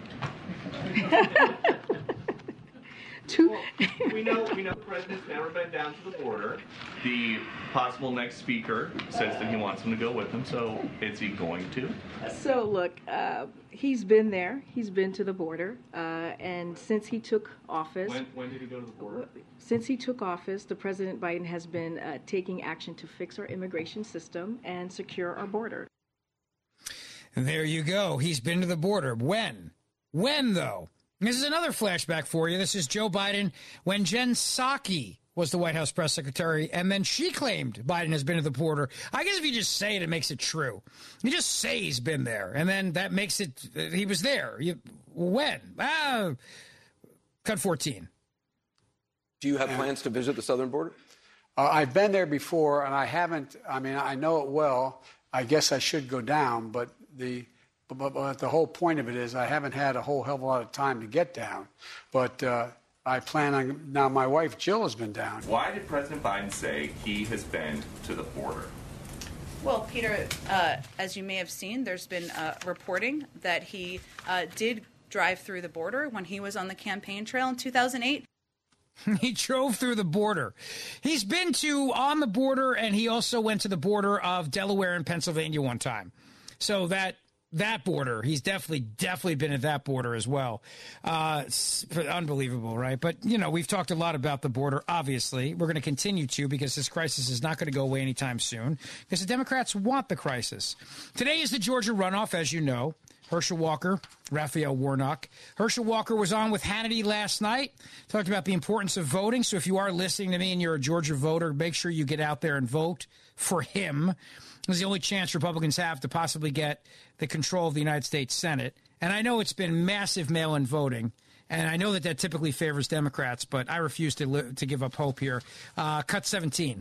Well, we know we know the president's never been down to the border. The possible next speaker says that he wants him to go with him. So is he going to? So look, uh, he's been there. He's been to the border, uh, and since he took office, When, when did he go to the border? since he took office, the President Biden has been uh, taking action to fix our immigration system and secure our border. There you go. He's been to the border. When? When, though? This is another flashback for you. This is Joe Biden when Jen Psaki was the White House press secretary, and then she claimed Biden has been to the border. I guess if you just say it, it makes it true. You just say he's been there, and then that makes it, he was there. You, when? Ah, cut fourteen. Do you have plans to visit the southern border? Uh, I've been there before, and I haven't, I mean, I know it well. I guess I should go down, but the... But, but the whole point of it is I haven't had a whole hell of a lot of time to get down. But uh, I plan on, now my wife Jill has been down. Why did President Biden say he has been to the border? Well, Peter, uh, as you may have seen, there's been uh, reporting that he uh, did drive through the border when he was on the campaign trail in two thousand eight. He drove through the border. He's been to on the border, and he also went to the border of Delaware and Pennsylvania one time. So that... That border, he's definitely, definitely been at that border as well. Uh, unbelievable, right? But, you know, we've talked a lot about the border, obviously. We're going to continue to because this crisis is not going to go away anytime soon because the Democrats want the crisis. Today is the Georgia runoff, as you know. Herschel Walker, Raphael Warnock. Herschel Walker was on with Hannity last night, talked about the importance of voting. So if you are listening to me and you're a Georgia voter, make sure you get out there and vote for him. It's the only chance Republicans have to possibly get the control of the United States Senate. And I know it's been massive mail-in voting, and I know that that typically favors Democrats, but I refuse to li- to give up hope here. Uh, cut seventeen.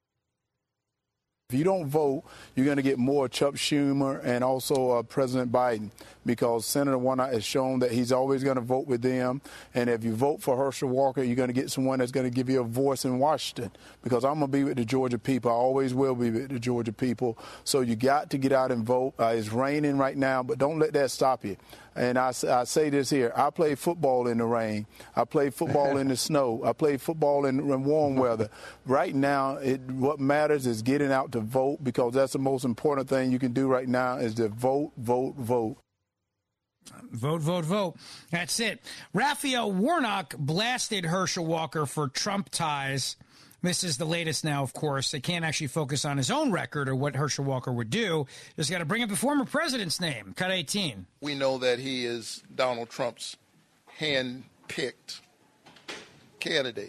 If you don't vote, you're going to get more Chuck Schumer and also uh, President Biden because Senator Warnock has shown that he's always going to vote with them. And if you vote for Herschel Walker, you're going to get someone that's going to give you a voice in Washington because I'm going to be with the Georgia people. I always will be with the Georgia people. So you got to get out and vote. Uh, it's raining right now, but don't let that stop you. And I, I say this here. I play football in the rain. I play football in the snow. I play football in, in warm weather. Right now, it, what matters is getting out to vote because that's the most important thing you can do right now is to vote, vote, vote. Vote, vote, vote. That's it. Raphael Warnock blasted Herschel Walker for Trump ties. This is the latest now, of course. They can't actually focus on his own record or what Herschel Walker would do. Just got to bring up the former president's name. Cut eighteen. We know that he is Donald Trump's hand-picked candidate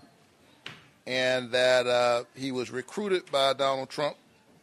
and that uh, he was recruited by Donald Trump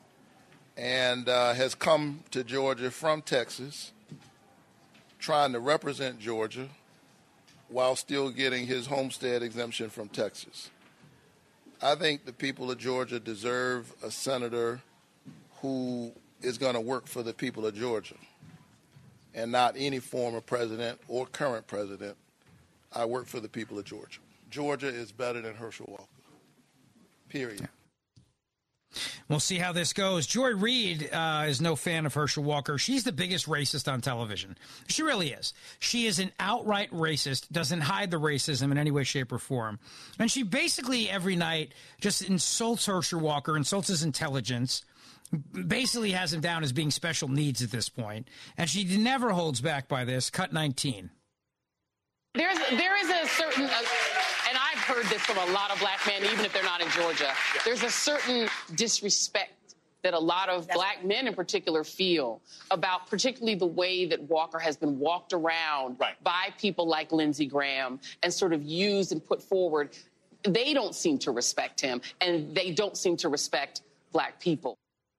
and uh, has come to Georgia from Texas trying to represent Georgia while still getting his homestead exemption from Texas. I think the people of Georgia deserve a senator who is going to work for the people of Georgia and not any former president or current president. I work for the people of Georgia. Georgia is better than Herschel Walker, period. We'll see how this goes. Joy Reid uh, is no fan of Herschel Walker. She's the biggest racist on television. She really is. She is an outright racist, doesn't hide the racism in any way, shape, or form. And she basically every night just insults Herschel Walker, insults his intelligence, basically has him down as being special needs at this point. And she never holds back by this. Cut nineteen. There's there is a certain, uh, and I've heard this from a lot of black men, even if they're not in Georgia. There's a certain disrespect that a lot of black men in particular feel about particularly the way that Walker has been walked around right. by people like Lindsey Graham and sort of used and put forward. They don't seem to respect him, and they don't seem to respect black people.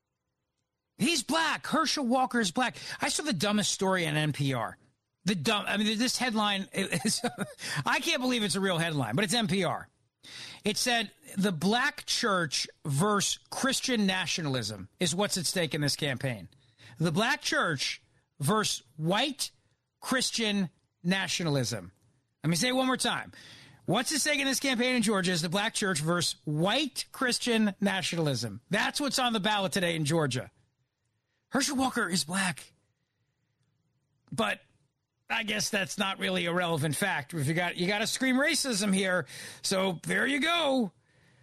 He's black. Herschel Walker is black. I saw the dumbest story on N P R. The dumb. I mean, this headline is. I can't believe it's a real headline, but it's N P R. It said the black church versus Christian nationalism is what's at stake in this campaign. The black church versus white Christian nationalism. Let me say it one more time. What's at stake in this campaign in Georgia is the black church versus white Christian nationalism. That's what's on the ballot today in Georgia. Herschel Walker is black. But I guess that's not really a relevant fact. If you got you got to scream racism here, so there you go.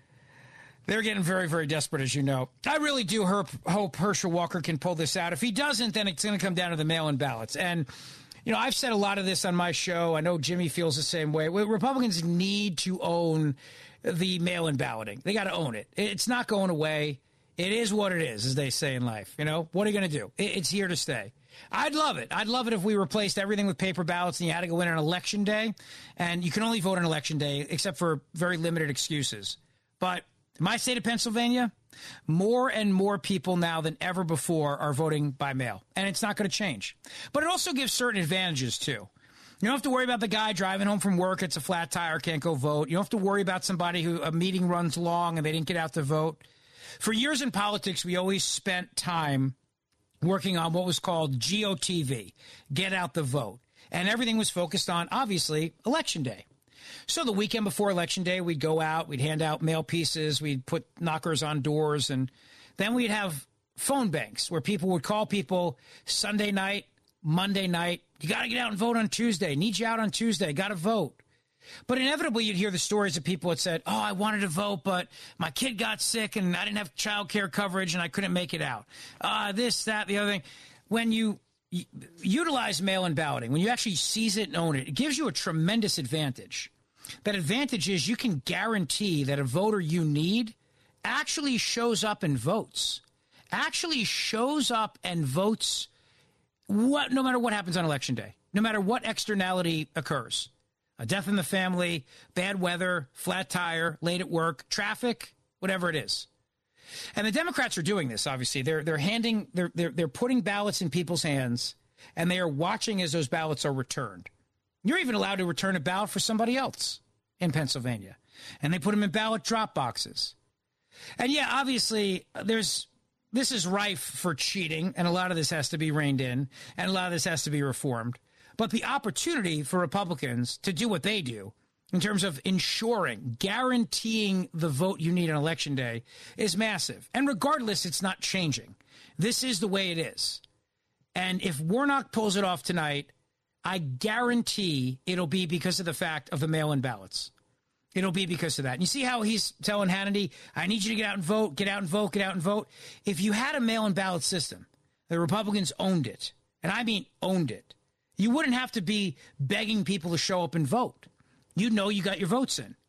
They're getting very, very desperate, as you know. I really do hope, hope Herschel Walker can pull this out. If he doesn't, then it's going to come down to the mail-in ballots. And, you know, I've said a lot of this on my show. I know Jimmy feels the same way. Republicans need to own the mail-in balloting. They got to own it. It's not going away. It is what it is, as they say in life. You know, what are you going to do? It's here to stay. I'd love it. I'd love it if we replaced everything with paper ballots and you had to go in on election day. And you can only vote on election day, except for very limited excuses. But in my state of Pennsylvania, more and more people now than ever before are voting by mail. And it's not going to change. But it also gives certain advantages, too. You don't have to worry about the guy driving home from work. It's a flat tire, can't go vote. You don't have to worry about somebody who a meeting runs long and they didn't get out to vote. For years in politics, we always spent time working on what was called G O T V, get out the vote. And everything was focused on, obviously, Election Day. So the weekend before Election Day, we'd go out, we'd hand out mail pieces, we'd put knockers on doors, and then we'd have phone banks where people would call people Sunday night, Monday night. You got to get out and vote on Tuesday. Need you out on Tuesday. Got to vote. But inevitably, you'd hear the stories of people that said, oh, I wanted to vote, but my kid got sick and I didn't have child care coverage and I couldn't make it out. Uh, this, that, the other thing. When you y- utilize mail-in balloting, when you actually seize it and own it, it gives you a tremendous advantage. That advantage is you can guarantee that a voter you need actually shows up and votes. Actually shows up and votes what, no matter what happens on Election Day, no matter what externality occurs. A death in the family, bad weather, flat tire, late at work, traffic, whatever it is. And the Democrats are doing this, obviously. They're they're handing they're they're they're putting ballots in people's hands, and they are watching as those ballots are returned. You're even allowed to return a ballot for somebody else in Pennsylvania. And they put them in ballot drop boxes. And yeah, obviously there's this is rife for cheating, and a lot of this has to be reined in, and a lot of this has to be reformed. But the opportunity for Republicans to do what they do in terms of ensuring, guaranteeing the vote you need on Election Day is massive. And regardless, it's not changing. This is the way it is. And if Warnock pulls it off tonight, I guarantee it'll be because of the fact of the mail-in ballots. It'll be because of that. And you see how he's telling Hannity, I need you to get out and vote, get out and vote, get out and vote. If you had a mail-in ballot system, the Republicans owned it. And I mean owned it. You wouldn't have to be begging people to show up and vote. You know you got your votes in.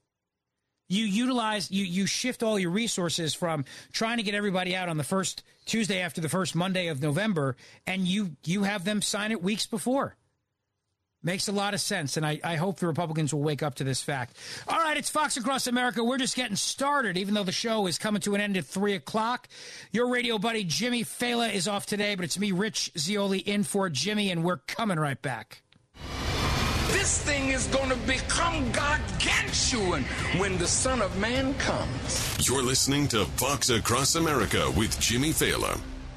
You utilize, you you shift all your resources from trying to get everybody out on the first Tuesday after the first Monday of November, and you you have them sign it weeks before. Makes a lot of sense, and I, I hope the Republicans will wake up to this fact. All right, it's Fox Across America. We're just getting started, even though the show is coming to an end at three o'clock. Your radio buddy, Jimmy Fela, is off today, but it's me, Rich Zeoli, in for Jimmy, and we're coming right back. This thing is going to become gargantuan when the Son of Man comes. You're listening to Fox Across America with Jimmy Fela.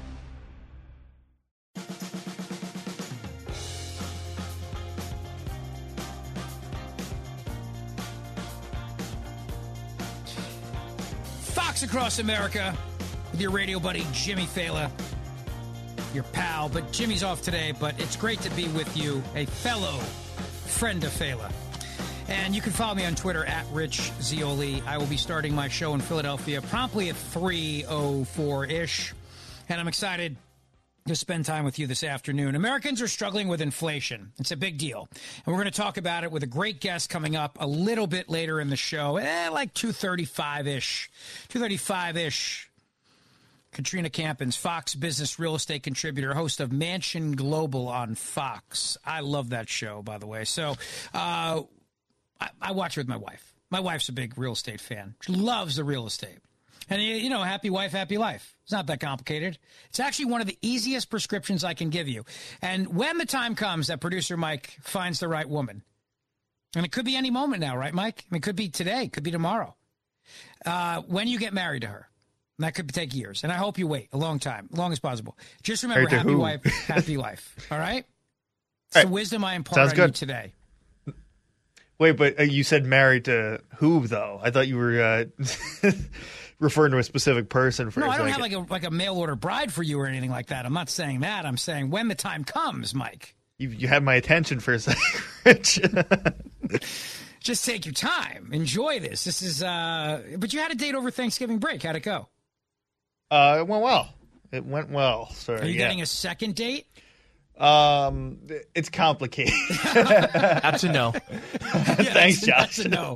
Across America with your radio buddy Jimmy Fela, your pal. But Jimmy's off today, but it's great to be with you, a fellow friend of Fela. And you can follow me on Twitter at Rich Zeoli. I will be starting my show in Philadelphia promptly at three oh four-ish. And I'm excited to spend time with you this afternoon. Americans are struggling with inflation. It's a big deal. And we're going to talk about it with a great guest coming up a little bit later in the show, eh, like two thirty-five-ish. two thirty-five-ish. Katrina Campins, Fox Business Real Estate contributor, host of Mansion Global on Fox. I love that show, by the way. So uh, I, I watch it with my wife. My wife's a big real estate fan. She loves the real estate. And, you know, happy wife, happy life. It's not that complicated. It's actually one of the easiest prescriptions I can give you. And when the time comes that producer Mike finds the right woman, and it could be any moment now, right, Mike? I mean, it could be today, it could be tomorrow. Uh, when you get married to her, that could take years. And I hope you wait a long time, long as possible. Just remember, happy who? wife, happy life. All right? It's All the right. wisdom I impart Sounds on good. you today. Wait, but uh, you said married to who, though? I thought you were uh, referring to a specific person for No, a I don't second. have like a like a mail order bride for you or anything like that. I'm not saying that. I'm saying when the time comes, Mike. You, you had my attention for a second, Rich. Just take your time. Enjoy this. This is, uh, but you had a date over Thanksgiving break. How'd it go? Uh, it went well. It went well. So, Are you yeah. getting a second date? Um, it's complicated. That's a no. Thanks, that's, Josh. That's a no.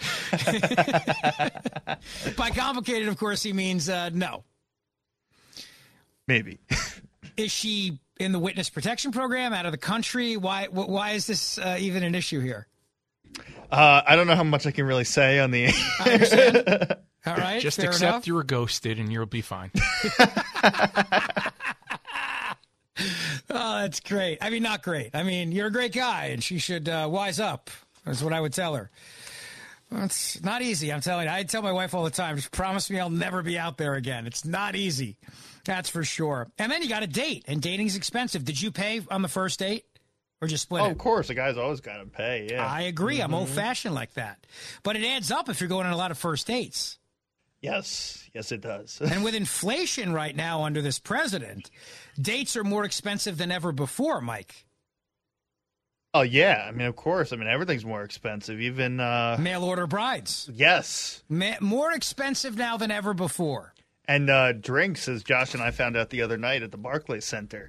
By complicated, of course, he means uh, no. Maybe. Is she in the witness protection program, out of the country? Why? wh- Why is this uh, even an issue here? Uh, I don't know how much I can really say on the. I understand. All right, Just fair accept enough. you were ghosted and you'll be fine. Oh, that's great. I mean, not great. I mean, you're a great guy, and she should uh, wise up. That's what I would tell her. Well, it's not easy, I'm telling you. I tell my wife all the time, just promise me I'll never be out there again. It's not easy. That's for sure. And then you got a date, and dating's expensive. Did you pay on the first date, or just split Oh, it? of course, the guy's always got to pay. Yeah, I agree. I'm Mhm. old-fashioned like that. But it adds up if you're going on a lot of first dates. Yes, yes, it does. And with inflation right now under this president, dates are more expensive than ever before, Mike. Oh yeah, I mean, of course. I mean, everything's more expensive. Even uh, mail order brides. Yes, Ma- more expensive now than ever before. And uh, drinks, as Josh and I found out the other night at the Barclays Center.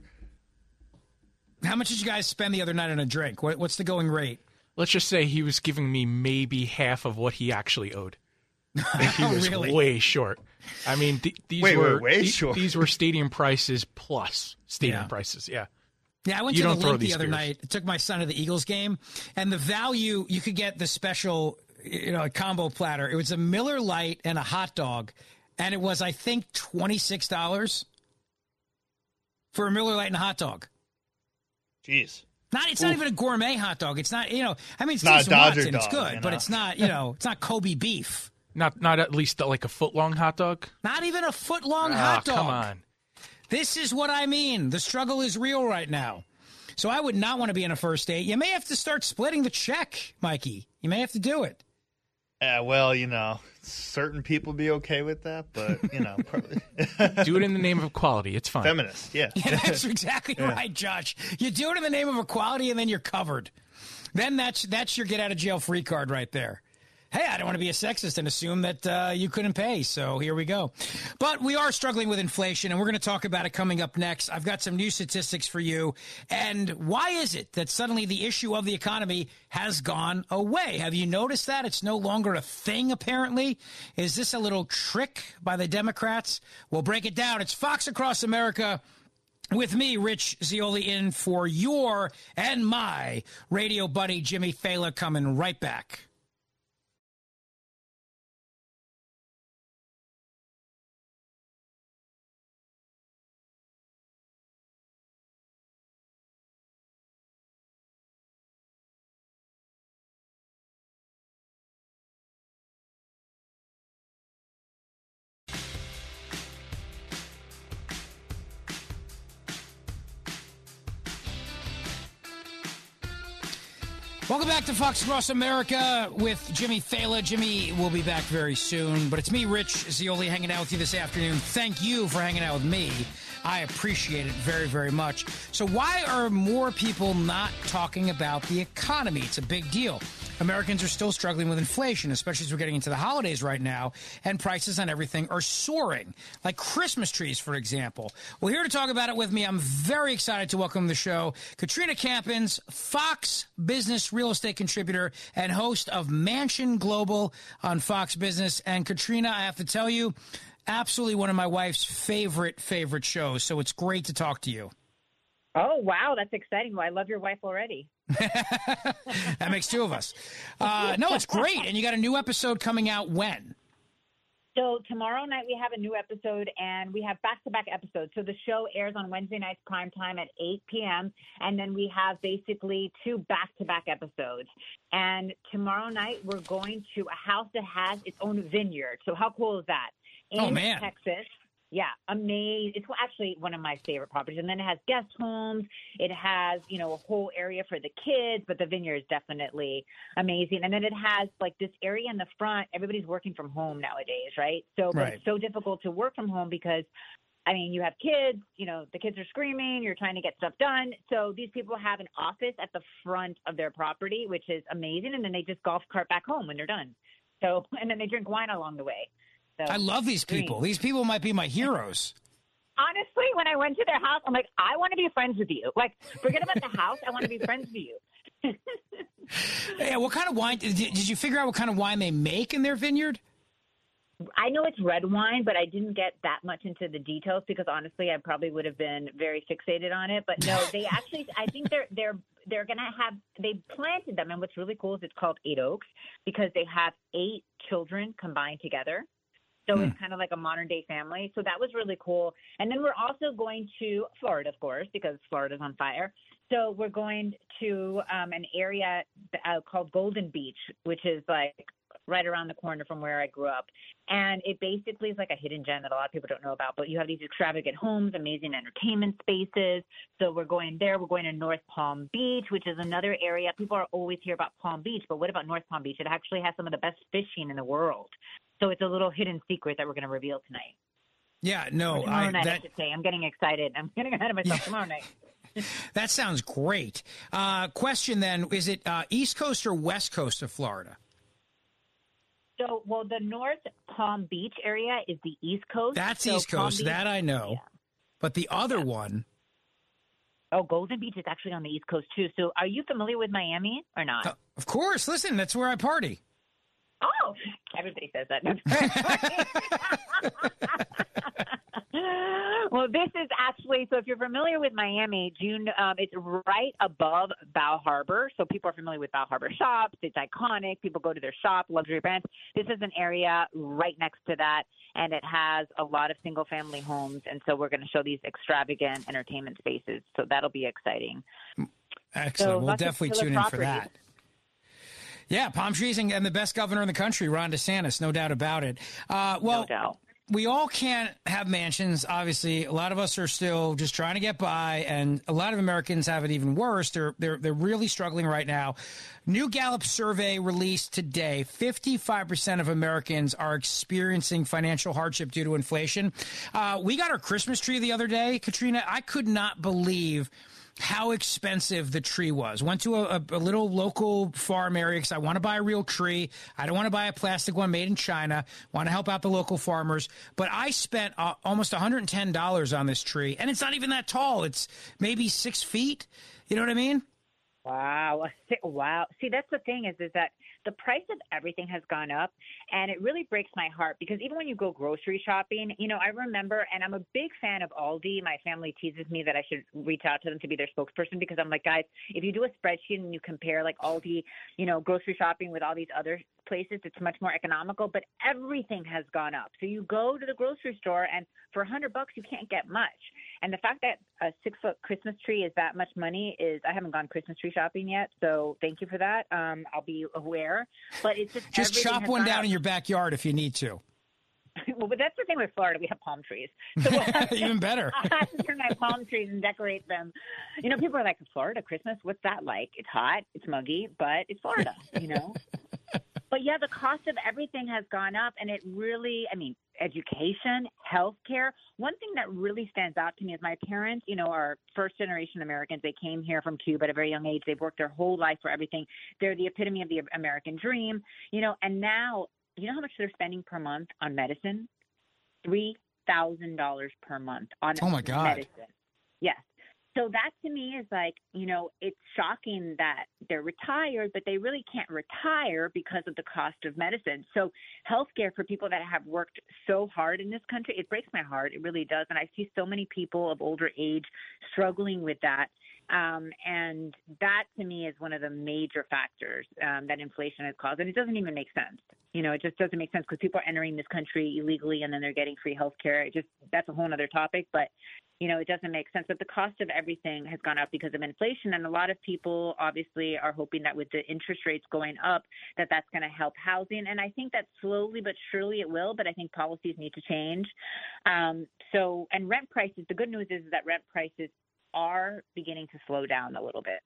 How much did you guys spend the other night on a drink? What, what's the going rate? Let's just say he was giving me maybe half of what he actually owed. And he was Really? way short. I mean, th- these Wait, were wait, way th- short. These were stadium prices plus stadium Yeah. prices. Yeah. Yeah, I went You to the don't throw link the these other beers. night. I took my son to the Eagles game, and the value, you could get the special, you know, combo platter. It was a Miller Lite and a hot dog, and it was, I think, twenty-six dollars for a Miller Lite and a hot dog. Jeez. Not, it's not even a gourmet hot dog. It's not, you know, I mean, it's, Not a decent Dodger Watson, it's dog, good, you but know? it's not, you know, it's not Kobe beef. Not not at least like a foot long hot dog. Not even a foot long Ah, hot dog. come on. This is what I mean. The struggle is real right now. So I would not want to be in a first date. You may have to start splitting the check, Mikey. You may have to do it. Yeah, well, you know, certain people be okay with that, but you know, probably. Do it in the name of equality. It's fine. Feminist, yeah. Yeah, that's exactly Yeah. right, Josh. You do it in the name of equality, and then you're covered. Then that's that's your get out of jail free card right there. Hey, I don't want to be a sexist and assume that uh, you couldn't pay, so here we go. But we are struggling with inflation, and we're going to talk about it coming up next. I've got some new statistics for you. And why is it that suddenly the issue of the economy has gone away? Have you noticed that? It's no longer a thing, apparently. Is this a little trick by the Democrats? We'll break it down. It's Fox Across America. With me, Rich Zeoli, in for your and my radio buddy, Jimmy Fela, coming right back. Welcome back to Fox Across America with Jimmy Fela. Jimmy will be back very soon, but it's me, Rich Zeoli, hanging out with you this afternoon. Thank you for hanging out with me. I appreciate it very, very much. So why are more people not talking about the economy? It's a big deal. Americans are still struggling with inflation, especially as we're getting into the holidays right now, and prices on everything are soaring, like Christmas trees, for example. Well, here to talk about it with me, I'm very excited to welcome to the show Katrina Campins, Fox Business real estate contributor and host of Mansion Global on Fox Business. And Katrina, I have to tell you, absolutely one of my wife's favorite, favorite shows, so it's great to talk to you. Oh, wow, that's exciting. Well, I love your wife already. That makes two of us. Uh, no, it's great. And you got a new episode coming out when? So tomorrow night we have a new episode, and we have back-to-back episodes. So the show airs on Wednesday nights prime time at eight p.m., and then we have basically two back-to-back episodes. And tomorrow night we're going to a house that has its own vineyard. So how cool is that? In oh, man. Texas. Yeah, amazing. It's actually one of my favorite properties. And then it has guest homes. It has, you know, a whole area for the kids, but the vineyard is definitely amazing. And then it has, like, this area in the front. Everybody's working from home nowadays, right? So but Right. it's so difficult to work from home because, I mean, you have kids, you know, the kids are screaming, you're trying to get stuff done. So these people have an office at the front of their property, which is amazing. And then they just golf cart back home when they're done. So, and then they drink wine along the way. So, I love these people. These people might be my heroes. honestly, when I went to their house, I'm like, I want to be friends with you. Like, forget about the house. I want to be friends with you. Yeah, what kind of wine? Did, did you figure out what kind of wine they make in their vineyard? I know it's red wine, but I didn't get that much into the details because honestly, I probably would have been very fixated on it. But no, they actually, I think they're they're they're gonna have they planted them, and what's really cool is it's called Eight Oaks because they have eight children combined together. So it's kind of like a modern day family. So that was really cool. And then we're also going to Florida, of course, because Florida's on fire. So we're going to um, an area uh, called Golden Beach, which is like right around the corner from where I grew up. And it basically is like a hidden gem that a lot of people don't know about. But you have these extravagant homes, amazing entertainment spaces. So we're going there. We're going to North Palm Beach, which is another area. People are always hear about Palm Beach, but what about North Palm Beach? It actually has some of the best fishing in the world. So it's a little hidden secret that we're going to reveal tonight. Yeah, no, Or tomorrow I, night, that, I should say. I'm getting excited. I'm getting ahead of myself tomorrow night. that sounds great. Uh, question then, is it uh, East Coast or West Coast of Florida? So, well, the North Palm Beach area is the East Coast. That's so East Palm Coast. Beach, That I know. Yeah. But the other one. Oh, Golden Beach is actually on the East Coast, too. So are you familiar with Miami or not? Uh, of course. Listen, that's where I party. Oh, everybody says that. Well, this is actually, so if you're familiar with Miami, June, um, it's right above Bow Harbor. So people are familiar with Bow Harbor Shops. It's iconic. People go to their shop, luxury brands. This is an area right next to that, and it has a lot of single-family homes. And so we're going to show these extravagant entertainment spaces. So that'll be exciting. Excellent. So we'll definitely tune in for that. Yeah, palm trees and, and the best governor in the country, Ron DeSantis, no doubt about it. Uh, well, no doubt. We all can't have mansions, obviously. A lot of us are still just trying to get by, and a lot of Americans have it even worse. They're they're they're really struggling right now. New Gallup survey released today, fifty-five percent of Americans are experiencing financial hardship due to inflation. Uh, we got our Christmas tree the other day, Katrina. I could not believe how expensive the tree was. Went to a, a little local farm area because I want to buy a real tree. I don't want to buy a plastic one made in China. Want to help out the local farmers. But I spent uh, almost one hundred ten dollars on this tree, and it's not even that tall. It's maybe six feet. You know what I mean? Wow. Wow. See, that's the thing is, is that the price of everything has gone up, and it really breaks my heart because even when you go grocery shopping, you know, I remember, and I'm a big fan of Aldi. My family teases me that I should reach out to them to be their spokesperson because I'm like, guys, if you do a spreadsheet and you compare like Aldi, you know, grocery shopping with all these other places, it's much more economical, but everything has gone up. So you go to the grocery store and for a hundred bucks, you can't get much. And the fact that a six foot Christmas tree is that much money is, I haven't gone Christmas tree shopping yet. So thank you for that. Um, I'll be aware, but it's just, just chop one down up. in your backyard if you need to. Well, but that's the thing with Florida. We have palm trees. So we'll have to, even better. I have to turn my palm trees and decorate them. You know, people are like, Florida Christmas, what's that like? It's hot, it's muggy, but it's Florida, you know? But yeah, the cost of everything has gone up, and it really, I mean, education, healthcare. One thing that really stands out to me is my parents, you know, are first generation Americans. They came here from Cuba at a very young age. They've worked their whole life for everything. They're the epitome of the American dream, you know, and now, you know how much they're spending per month on medicine? three thousand dollars per month on oh my God. medicine. Yes. So that to me is like, you know, it's shocking that they're retired, but they really can't retire because of the cost of medicine. So healthcare for people that have worked so hard in this country, it breaks my heart. It really does. And I see so many people of older age struggling with that. Um, and that to me is one of the major factors um, that inflation has caused. And it doesn't even make sense. You know, it just doesn't make sense because people are entering this country illegally and then they're getting free health care. It just, that's a whole other topic. But, you know, it doesn't make sense. But the cost of everything has gone up because of inflation. And a lot of people obviously are hoping that with the interest rates going up, that that's going to help housing. And I think that slowly but surely it will. But I think policies need to change. Um, so, and rent prices, the good news is that rent prices are beginning to slow down a little bit.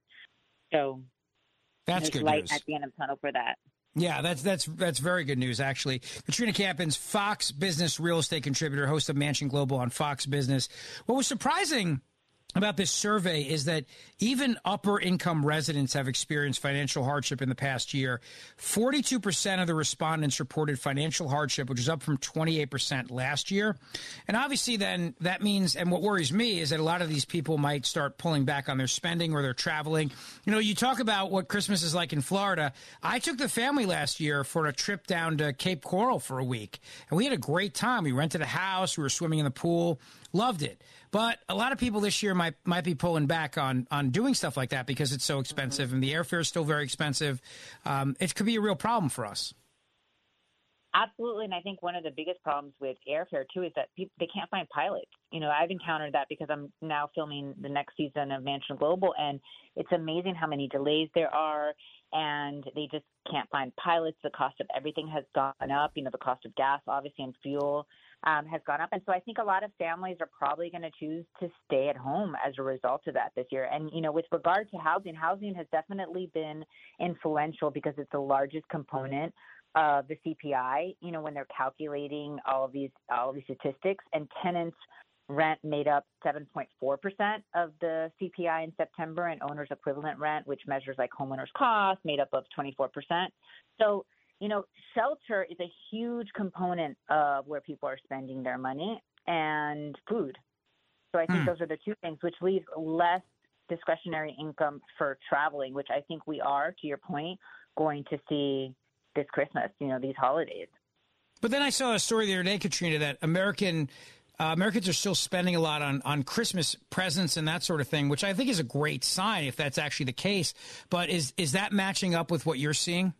So that's there's good light news at the end of the tunnel for that. Yeah, that's that's that's very good news, actually. Katrina Campins, Fox Business real estate contributor, host of Mansion Global on Fox Business. What was surprising about this survey is that even upper income residents have experienced financial hardship in the past year. forty-two percent of the respondents reported financial hardship, which is up from twenty-eight percent last year. And obviously then that means, and what worries me is that a lot of these people might start pulling back on their spending or their traveling. You know, you talk about what Christmas is like in Florida. I took the family last year for a trip down to Cape Coral for a week, and we had a great time. We rented a house. We were swimming in the pool. Loved it. But a lot of people this year might might be pulling back on on doing stuff like that because it's so expensive, mm-hmm. and the airfare is still very expensive. Um, it could be a real problem for us. Absolutely, and I think one of the biggest problems with airfare too is that people, they can't find pilots. You know, I've encountered that because I'm now filming the next season of Mansion Global, and it's amazing how many delays there are, and they just can't find pilots. The cost of everything has gone up. You know, the cost of gas, obviously, and fuel. Um, has gone up. And so I think a lot of families are probably going to choose to stay at home as a result of that this year. And, you know, with regard to housing, housing has definitely been influential because it's the largest component of the C P I, you know, when they're calculating all of these, all of these statistics. And tenants' rent made up seven point four percent of the C P I in September, and owners' equivalent rent, which measures like homeowners' costs, made up of twenty-four percent. So, you know, shelter is a huge component of where people are spending their money, and food. So I think hmm. those are the two things, which leaves less discretionary income for traveling, which I think we are, to your point, going to see this Christmas, you know, these holidays. But then I saw a story the other day, Katrina, that American uh, Americans are still spending a lot on, on Christmas presents and that sort of thing, which I think is a great sign if that's actually the case. But is is that matching up with what you're seeing?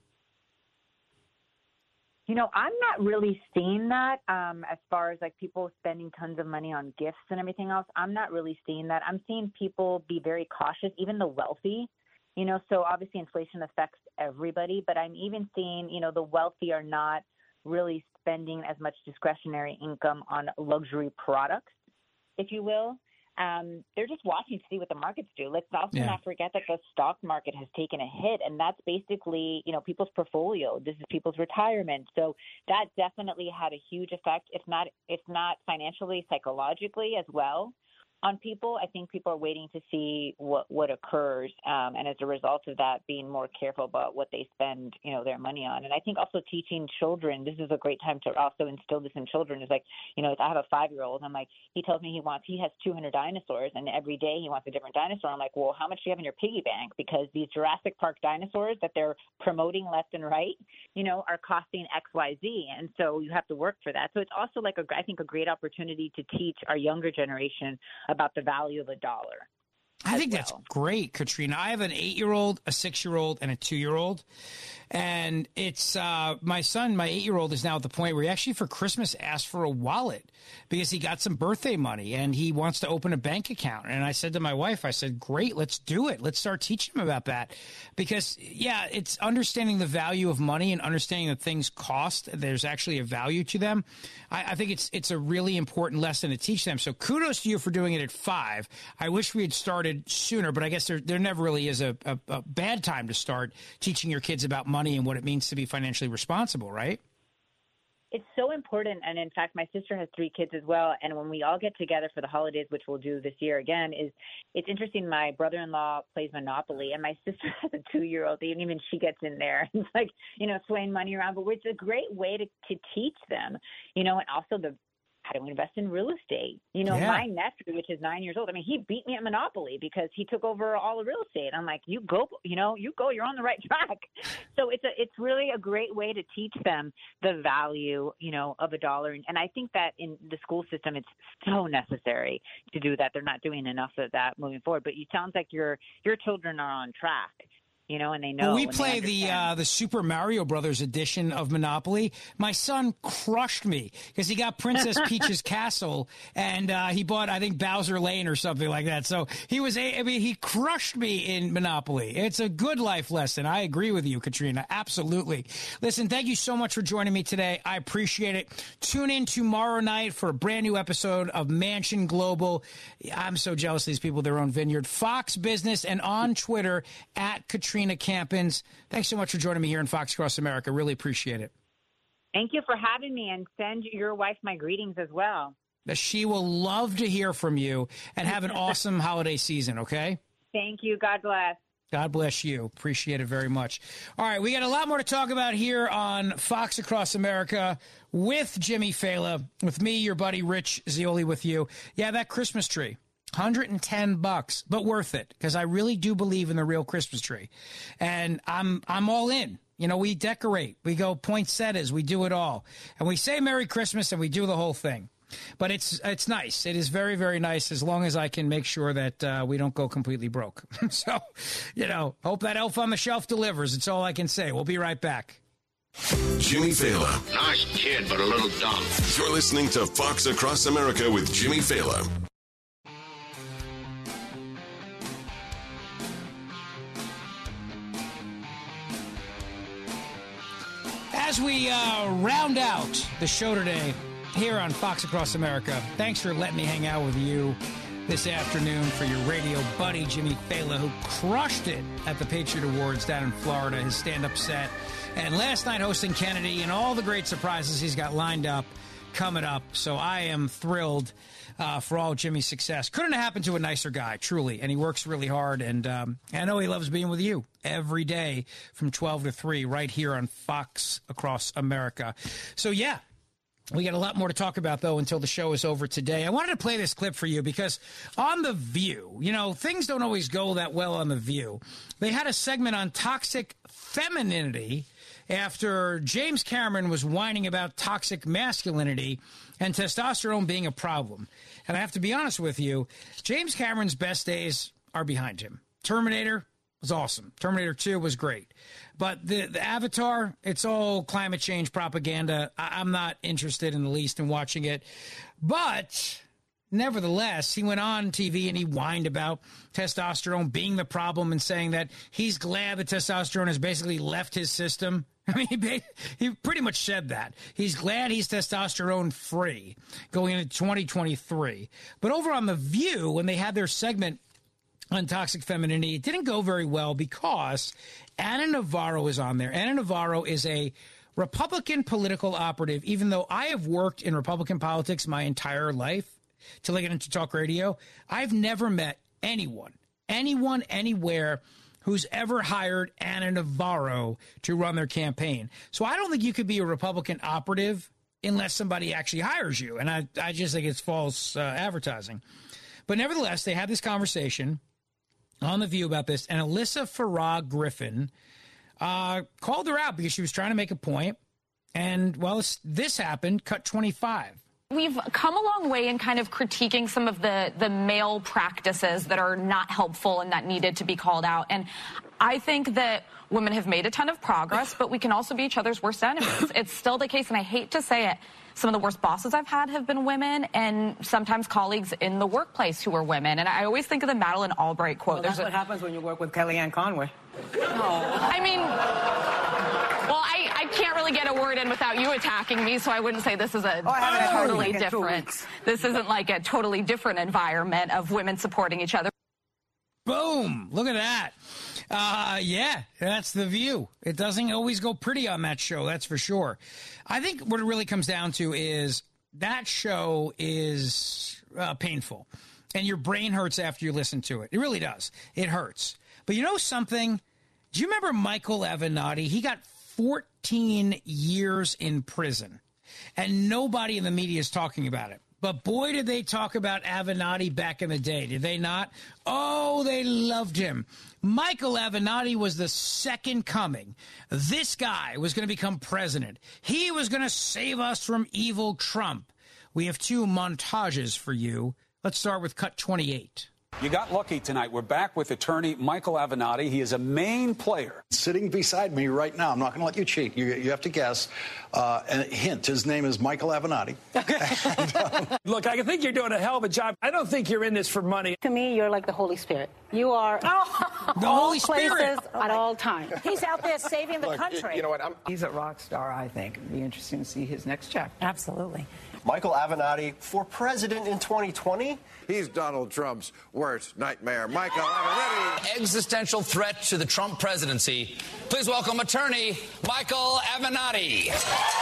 You know, I'm not really seeing that um, as far as like people spending tons of money on gifts and everything else. I'm not really seeing that. I'm seeing people be very cautious, even the wealthy, you know, so obviously inflation affects everybody, but I'm even seeing, you know, the wealthy are not really spending as much discretionary income on luxury products, if you will. Um, they're just watching to see what the markets do. Let's also yeah. not forget that the stock market has taken a hit, and that's basically, you know, people's portfolio. This is people's retirement. So that definitely had a huge effect, if not, if not financially, psychologically as well. On people, I think people are waiting to see what, what occurs, um, and as a result of that, being more careful about what they spend, you know, their money on. And I think also teaching children, this is a great time to also instill this in children. Is like, you know, I have a five-year-old. I'm like, he tells me he wants, he has two hundred dinosaurs, and every day he wants a different dinosaur. I'm like, well, how much do you have in your piggy bank? Because these Jurassic Park dinosaurs that they're promoting left and right, you know, are costing X, Y, Z, and so you have to work for that. So it's also like a, I think, a great opportunity to teach our younger generation about the value of a dollar. I think well. that's great, Katrina. I have an eight-year-old, a six-year-old, and a two-year-old. And it's uh, my son, my eight-year-old, is now at the point where he actually for Christmas asked for a wallet because he got some birthday money and he wants to open a bank account. And I said to my wife, I said, great, let's do it. Let's start teaching him about that. Because, yeah, it's understanding the value of money and understanding that things cost. There's actually a value to them. I, I think it's it's a really important lesson to teach them. So kudos to you for doing it at five. I wish we had started started sooner, but I guess there, there never really is a, a, a bad time to start teaching your kids about money and what it means to be financially responsible, right? It's so important. And in fact, my sister has three kids as well. And when we all get together for the holidays, which we'll do this year again, is it's interesting. My brother-in-law plays Monopoly and my sister has a two-year-old. And even she gets in there. It's like, you know, swaying money around. But it's a great way to, to teach them, you know, and also the how to invest in real estate. You know, Yeah. my nephew, which is nine years old, I mean, he beat me at Monopoly because he took over all the real estate. I'm like, you go, you know, you go, you're on the right track. So it's a, it's really a great way to teach them the value, you know, of a dollar. And I think that in the school system, it's so necessary to do that. They're not doing enough of that moving forward. But it sounds like your your children are on track. You know, and they know. Well, we and play they the uh, the Super Mario Brothers edition of Monopoly. My son crushed me because he got Princess Peach's castle, and uh, he bought, I think, Bowser Lane or something like that. So he was, a, I mean, he crushed me in Monopoly. It's a good life lesson. I agree with you, Katrina. Absolutely. Listen, thank you so much for joining me today. I appreciate it. Tune in tomorrow night for a brand new episode of Mansion Global. I'm so jealous of these people, their own vineyard. Fox Business, and on Twitter at Katrina Campins. Thanks so much for joining me here in Fox Across America. Really appreciate it. Thank you for having me, and send your wife my greetings as well. She will love to hear from you, and have an awesome holiday season, okay? Thank you. God bless. God bless you. Appreciate it very much. All right, we got a lot more to talk about here on Fox Across America with Jimmy Fela, with me, your buddy Rich Zeoli with you. Yeah, that Christmas tree. one hundred ten bucks, but worth it, because I really do believe in the real Christmas tree. And I'm I'm all in. You know, we decorate. We go poinsettias. We do it all. And we say Merry Christmas, and we do the whole thing. But it's it's nice. It is very, very nice, as long as I can make sure that uh, we don't go completely broke. So, you know, hope that elf on the shelf delivers. It's all I can say. We'll be right back. Jimmy Fela. Nice kid, but a little dumb. You're listening to Fox Across America with Jimmy Fela. As we uh, round out the show today here on Fox Across America, thanks for letting me hang out with you this afternoon for your radio buddy, Jimmy Fela, who crushed it at the Patriot Awards down in Florida, his stand-up set. And last night hosting Kennedy and all the great surprises he's got lined up coming up. So I am thrilled uh, for all Jimmy's success. Couldn't have happened to a nicer guy, truly. And he works really hard. And um, I know he loves being with you every day from twelve to three right here on Fox Across America. So, yeah. We got a lot more to talk about, though, until the show is over today. I wanted to play this clip for you because on The View, you know, things don't always go that well on The View. They had a segment on toxic femininity after James Cameron was whining about toxic masculinity and testosterone being a problem. And I have to be honest with you, James Cameron's best days are behind him. Terminator was awesome. Terminator two was great. But the, the Avatar, it's all climate change propaganda. I, I'm not interested in the least in watching it. But nevertheless, he went on T V and he whined about testosterone being the problem and saying that he's glad that testosterone has basically left his system. I mean, he, he pretty much said that. He's glad he's testosterone free going into twenty twenty-three. But over on The View, when they had their segment on toxic femininity, it didn't go very well because Ana Navarro is on there. Ana Navarro is a Republican political operative, even though I have worked in Republican politics my entire life till I get into talk radio. I've never met anyone, anyone, anywhere who's ever hired Ana Navarro to run their campaign. So I don't think you could be a Republican operative unless somebody actually hires you. And I, I just think it's false uh, advertising. But nevertheless, they had this conversation on The View about this, and Alyssa Farah Griffin uh, called her out because she was trying to make a point. And, well, this happened, cut twenty-five. We've come a long way in kind of critiquing some of the, the male practices that are not helpful and that needed to be called out. And I think that women have made a ton of progress, but we can also be each other's worst enemies. It's still the case, and I hate to say it, some of the worst bosses I've had have been women, and sometimes colleagues in the workplace who are women. And I always think of the Madeleine Albright quote. Well, that's There's what a, happens when you work with Kellyanne Conway. No. I mean, well, I, I can't really get a word in without you attacking me, so I wouldn't say this is a Oh, I haven't had totally like in two different. weeks. This isn't like a totally different environment of women supporting each other. Boom. Look at that. Uh, yeah, that's the view. It doesn't always go pretty on that show, that's for sure. I think what it really comes down to is that show is uh, painful. And your brain hurts after you listen to it. It really does. It hurts. But you know something? Do you remember Michael Avenatti? He got fourteen years in prison. And nobody in the media is talking about it. But boy, did they talk about Avenatti back in the day, did they not? Oh, they loved him. Michael Avenatti was the second coming. This guy was going to become president. He was going to save us from evil Trump. We have two montages for you. Let's start with cut twenty-eight. You got lucky tonight. We're back with attorney Michael Avenatti. He is a main player. Sitting beside me right now, I'm not going to let you cheat. You, you have to guess. Uh, and hint, his name is Michael Avenatti. and, um, Look, I think you're doing a hell of a job. I don't think you're in this for money. To me, you're like the Holy Spirit. You are oh, the all Holy Spirit places at all times. He's out there saving the Look, country. You know what? I'm- He's a rock star, I think. It'd be interesting to see his next chapter. Absolutely. Michael Avenatti for president in twenty twenty. He's Donald Trump's worst nightmare. Michael Avenatti. Existential threat to the Trump presidency. Please welcome attorney Michael Avenatti.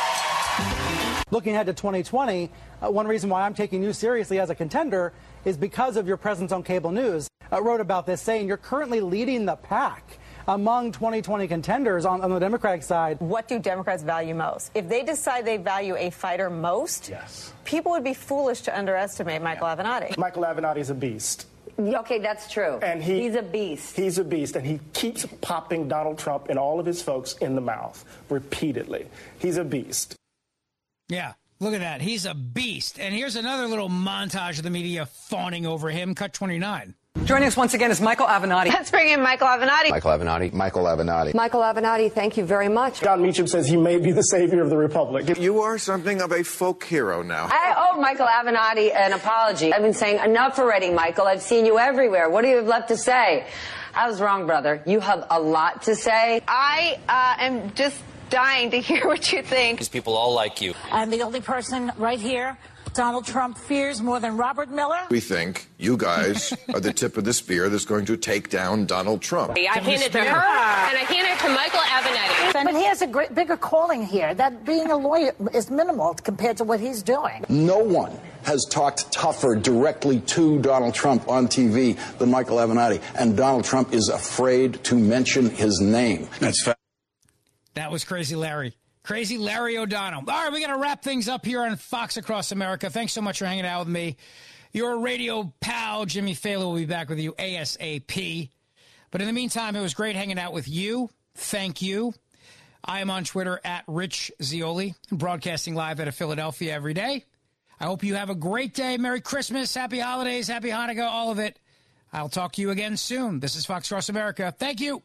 Looking ahead to twenty twenty, uh, one reason why I'm taking you seriously as a contender is because of your presence on cable news. I wrote about this saying you're currently leading the pack among twenty twenty contenders on, on the Democratic side. What do Democrats value most? If they decide they value a fighter most, yes. people would be foolish to underestimate Michael Avenatti. Michael Avenatti is a beast. Okay, that's true. And he, he's a beast. He's a beast, and he keeps popping Donald Trump and all of his folks in the mouth repeatedly. He's a beast. Yeah, look at that. He's a beast. And here's another little montage of the media fawning over him. Cut twenty-nine. Joining us once again is Michael Avenatti. Let's bring in Michael Avenatti. Michael Avenatti. Michael Avenatti. Michael Avenatti, thank you very much. John Meacham says he may be the savior of the Republic. You are something of a folk hero now. I owe Michael Avenatti an apology. I've been saying enough already, Michael. I've seen you everywhere. What do you have left to say? I was wrong, brother. You have a lot to say. I uh, am just dying to hear what you think. These people all like you. I'm the only person right here Donald Trump fears more than Robert Miller. We think you guys are the tip of the spear that's going to take down Donald Trump. I hand it to her, and I hand it to Michael Avenatti. But he has a great, bigger calling here. That being a lawyer is minimal compared to what he's doing. No one has talked tougher directly to Donald Trump on T V than Michael Avenatti, and Donald Trump is afraid to mention his name. That's fact. That was Crazy Larry. Crazy Larry O'Donnell. All right, we got to wrap things up here on Fox Across America. Thanks so much for hanging out with me. Your radio pal, Jimmy Fallon, will be back with you ASAP. But in the meantime, it was great hanging out with you. Thank you. I am on Twitter at Rich Zeoli, broadcasting live out of Philadelphia every day. I hope you have a great day. Merry Christmas, Happy Holidays, Happy Hanukkah, all of it. I'll talk to you again soon. This is Fox Across America. Thank you.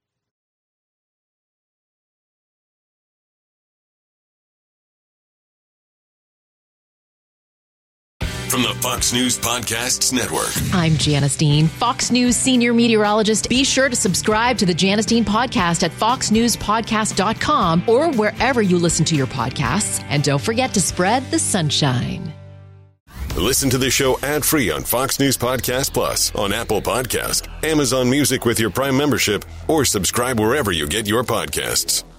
From the Fox News Podcasts Network. I'm Janice Dean, Fox News senior meteorologist. Be sure to subscribe to the Janice Dean podcast at fox news podcast dot com or wherever you listen to your podcasts. And don't forget to spread the sunshine. Listen to the show ad-free on Fox News Podcast Plus, on Apple Podcast, Amazon Music with your Prime membership, or subscribe wherever you get your podcasts.